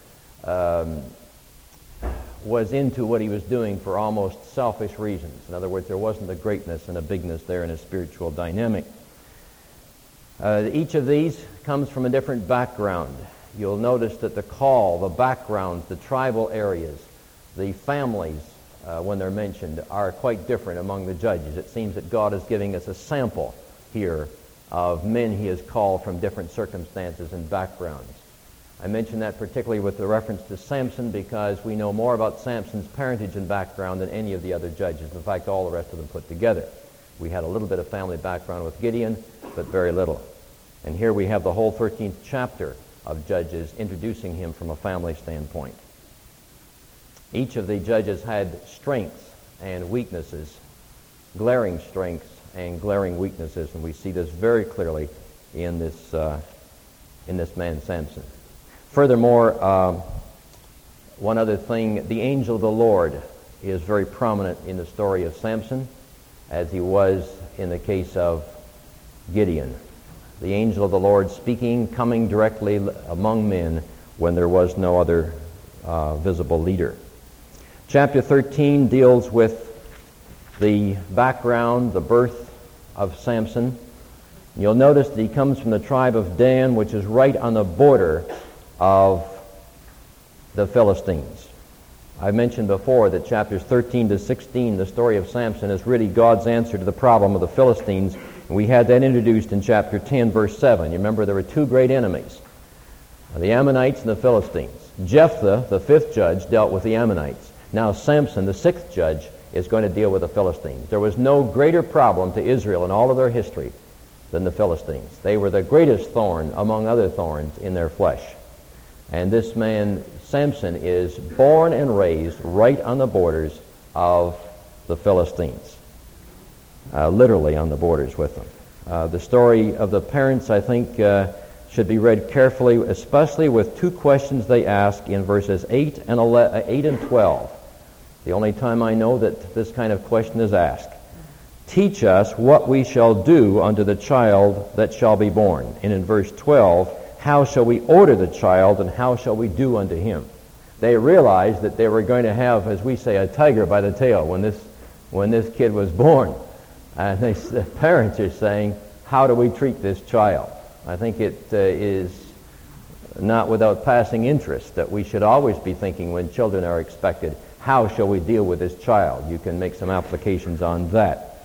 was into what he was doing for almost selfish reasons. In other words, there wasn't a greatness and a bigness there in his spiritual dynamic. Each of these comes from a different background. You'll notice that the call, the backgrounds, the tribal areas, the families, when they're mentioned, are quite different among the judges. It seems that God is giving us a sample here of men he has called from different circumstances and backgrounds. I mention that particularly with the reference to Samson because we know more about Samson's parentage and background than any of the other judges. In fact, all the rest of them put together. We had a little bit of family background with Gideon, but very little. And here we have the whole 13th chapter of Judges introducing him from a family standpoint. Each of the judges had strengths and weaknesses, glaring strengths and glaring weaknesses, and we see this very clearly in this man Samson. Furthermore, one other thing, the angel of the Lord is very prominent in the story of Samson, as he was in the case of Gideon. The angel of the Lord speaking, coming directly among men when there was no other visible leader. Chapter 13 deals with the background, the birth of Samson. You'll notice that he comes from the tribe of Dan, which is right on the border of the Philistines. I mentioned before that chapters 13 to 16, the story of Samson, is really God's answer to the problem of the Philistines. And we had that introduced in chapter 10, verse 7. You remember there were two great enemies, the Ammonites and the Philistines. Jephthah, the fifth judge, dealt with the Ammonites. Now Samson, the sixth judge, is going to deal with the Philistines. There was no greater problem to Israel in all of their history than the Philistines. They were the greatest thorn among other thorns in their flesh. And this man, Samson, is born and raised right on the borders of the Philistines, literally on the borders with them. The story of the parents, I think, should be read carefully, especially with two questions they ask in verses 8 and 12. The only time I know that this kind of question is asked. Teach us what we shall do unto the child that shall be born. And in verse 12, how shall we order the child, and how shall we do unto him? They realized that they were going to have, as we say, a tiger by the tail when this kid was born. And the parents are saying, how do we treat this child? I think it is not without passing interest that we should always be thinking when children are expected, how shall we deal with this child? You can make some applications on that.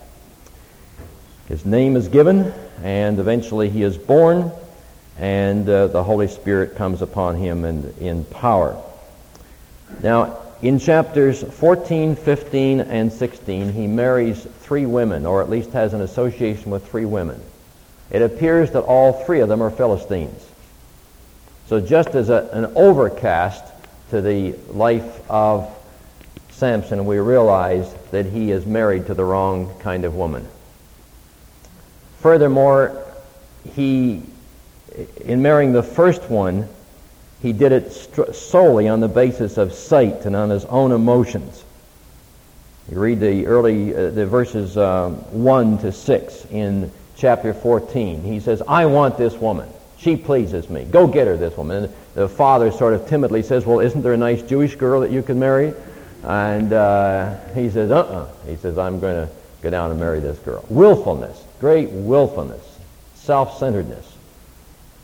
His name is given, and eventually he is born, and the Holy Spirit comes upon him in power. Now, in chapters 14, 15, and 16, he marries three women, or at least has an association with three women. It appears that all three of them are Philistines. So just as an overcast to the life of Samson, we realize that he is married to the wrong kind of woman. Furthermore, in marrying the first one, he did it solely on the basis of sight and on his own emotions. You read the verses 1 to 6 in chapter 14. He says, I want this woman. She pleases me. Go get her, this woman. And the father sort of timidly says, well, isn't there a nice Jewish girl that you can marry? And he says, He says, I'm going to go down and marry this girl. Willfulness, great willfulness, self-centeredness.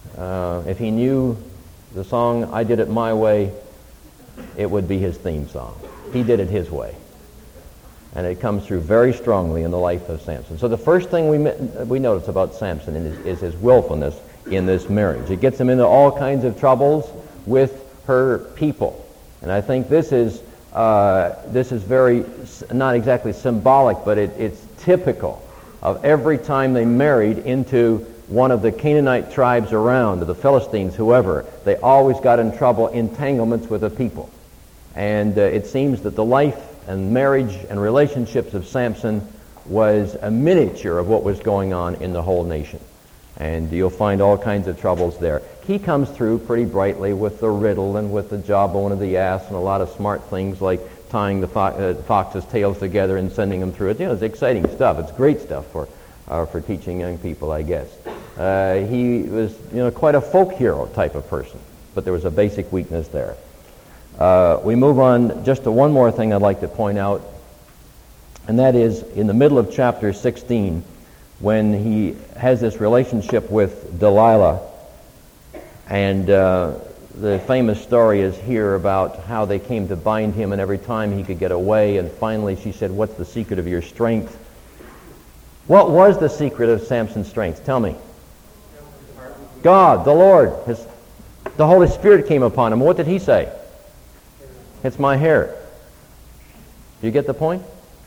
If he knew the song, I Did It My Way, it would be his theme song. He did it his way. And it comes through very strongly in the life of Samson. So the first thing we notice about Samson is his willfulness in this marriage. It gets him into all kinds of troubles with her people. And I think this is very, not exactly symbolic, but it's typical of every time they married into one of the Canaanite tribes around, the Philistines, whoever, they always got in trouble, entanglements with the people. And it seems that the life and marriage and relationships of Samson was a miniature of what was going on in the whole nation. And you'll find all kinds of troubles there. He comes through pretty brightly with the riddle and with the jawbone of the ass and a lot of smart things like tying the fox's tails together and sending them through it. You know, it's exciting stuff. It's great stuff for teaching young people, I guess. He was, quite a folk hero type of person, but there was a basic weakness there. We move on just to one more thing I'd like to point out, and that is in the middle of chapter 16, when he has this relationship with Delilah, and the famous story is here about how they came to bind him, and every time he could get away, and finally she said, "What's the secret of your strength?" What was the secret of Samson's strength? Tell me. God, the Lord. The Holy Spirit came upon him. What did he say? It's my hair. Do you get the point?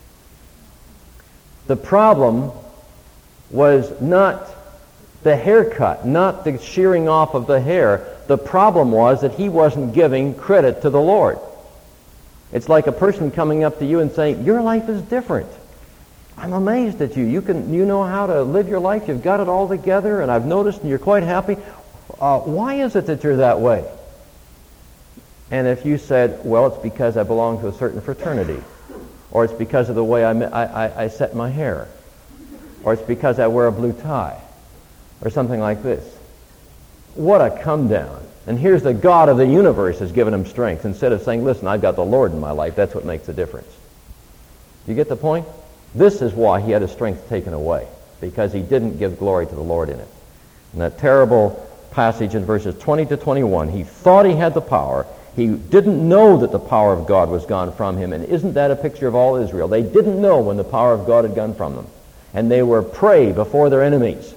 The problem was not the haircut, not the shearing off of the hair. The problem was that he wasn't giving credit to the Lord. It's like a person coming up to you and saying, "Your life is different. I'm amazed at you. You know how to live your life. You've got it all together, and I've noticed and you're quite happy. Why is it that you're that way?" And if you said, "Well, it's because I belong to a certain fraternity," or "It's because of the way I set my hair," or "It's because I wear a blue tie," or something like this. What a come down. And here's the God of the universe has given him strength, instead of saying, "Listen, I've got the Lord in my life. That's what makes a difference." You get the point? This is why he had his strength taken away, because he didn't give glory to the Lord in it. In that terrible passage in verses 20 to 21, he thought he had the power. He didn't know that the power of God was gone from him. And isn't that a picture of all Israel? They didn't know when the power of God had gone from them. And they were prey before their enemies.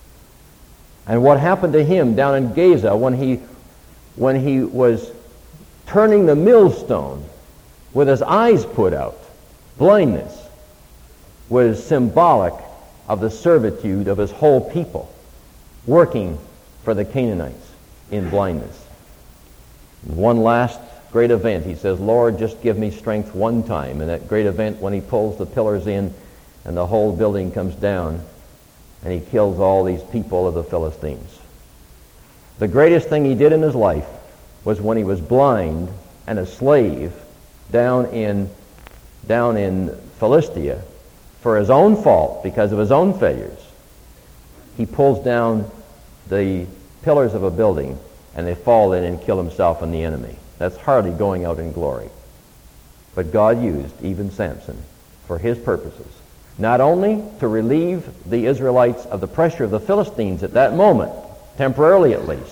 And what happened to him down in Gaza when he was turning the millstone with his eyes put out, blindness, was symbolic of the servitude of his whole people, working for the Canaanites in blindness. One last great event, he says, "Lord, just give me strength one time." And that great event when he pulls the pillars in and the whole building comes down and he kills all these people of the Philistines. The greatest thing he did in his life was when he was blind and a slave down in Philistia for his own fault, because of his own failures. He pulls down the pillars of a building and they fall in and kill himself and the enemy. That's hardly going out in glory. But God used even Samson for his purposes, not only to relieve the Israelites of the pressure of the Philistines at that moment, temporarily at least,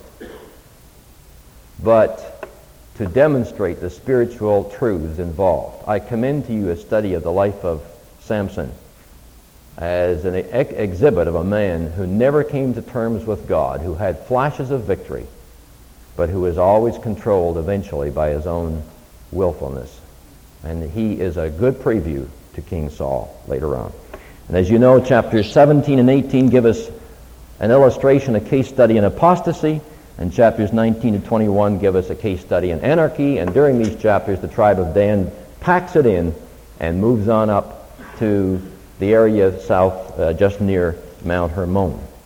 but to demonstrate the spiritual truths involved. I commend to you a study of the life of Samson as an exhibit of a man who never came to terms with God, who had flashes of victory, but who is always controlled eventually by his own willfulness. And he is a good preview to King Saul later on. And as you know, chapters 17 and 18 give us an illustration, a case study in apostasy, and chapters 19 and 21 give us a case study in anarchy. And during these chapters, the tribe of Dan packs it in and moves on up to the area south, just near Mount Hermon.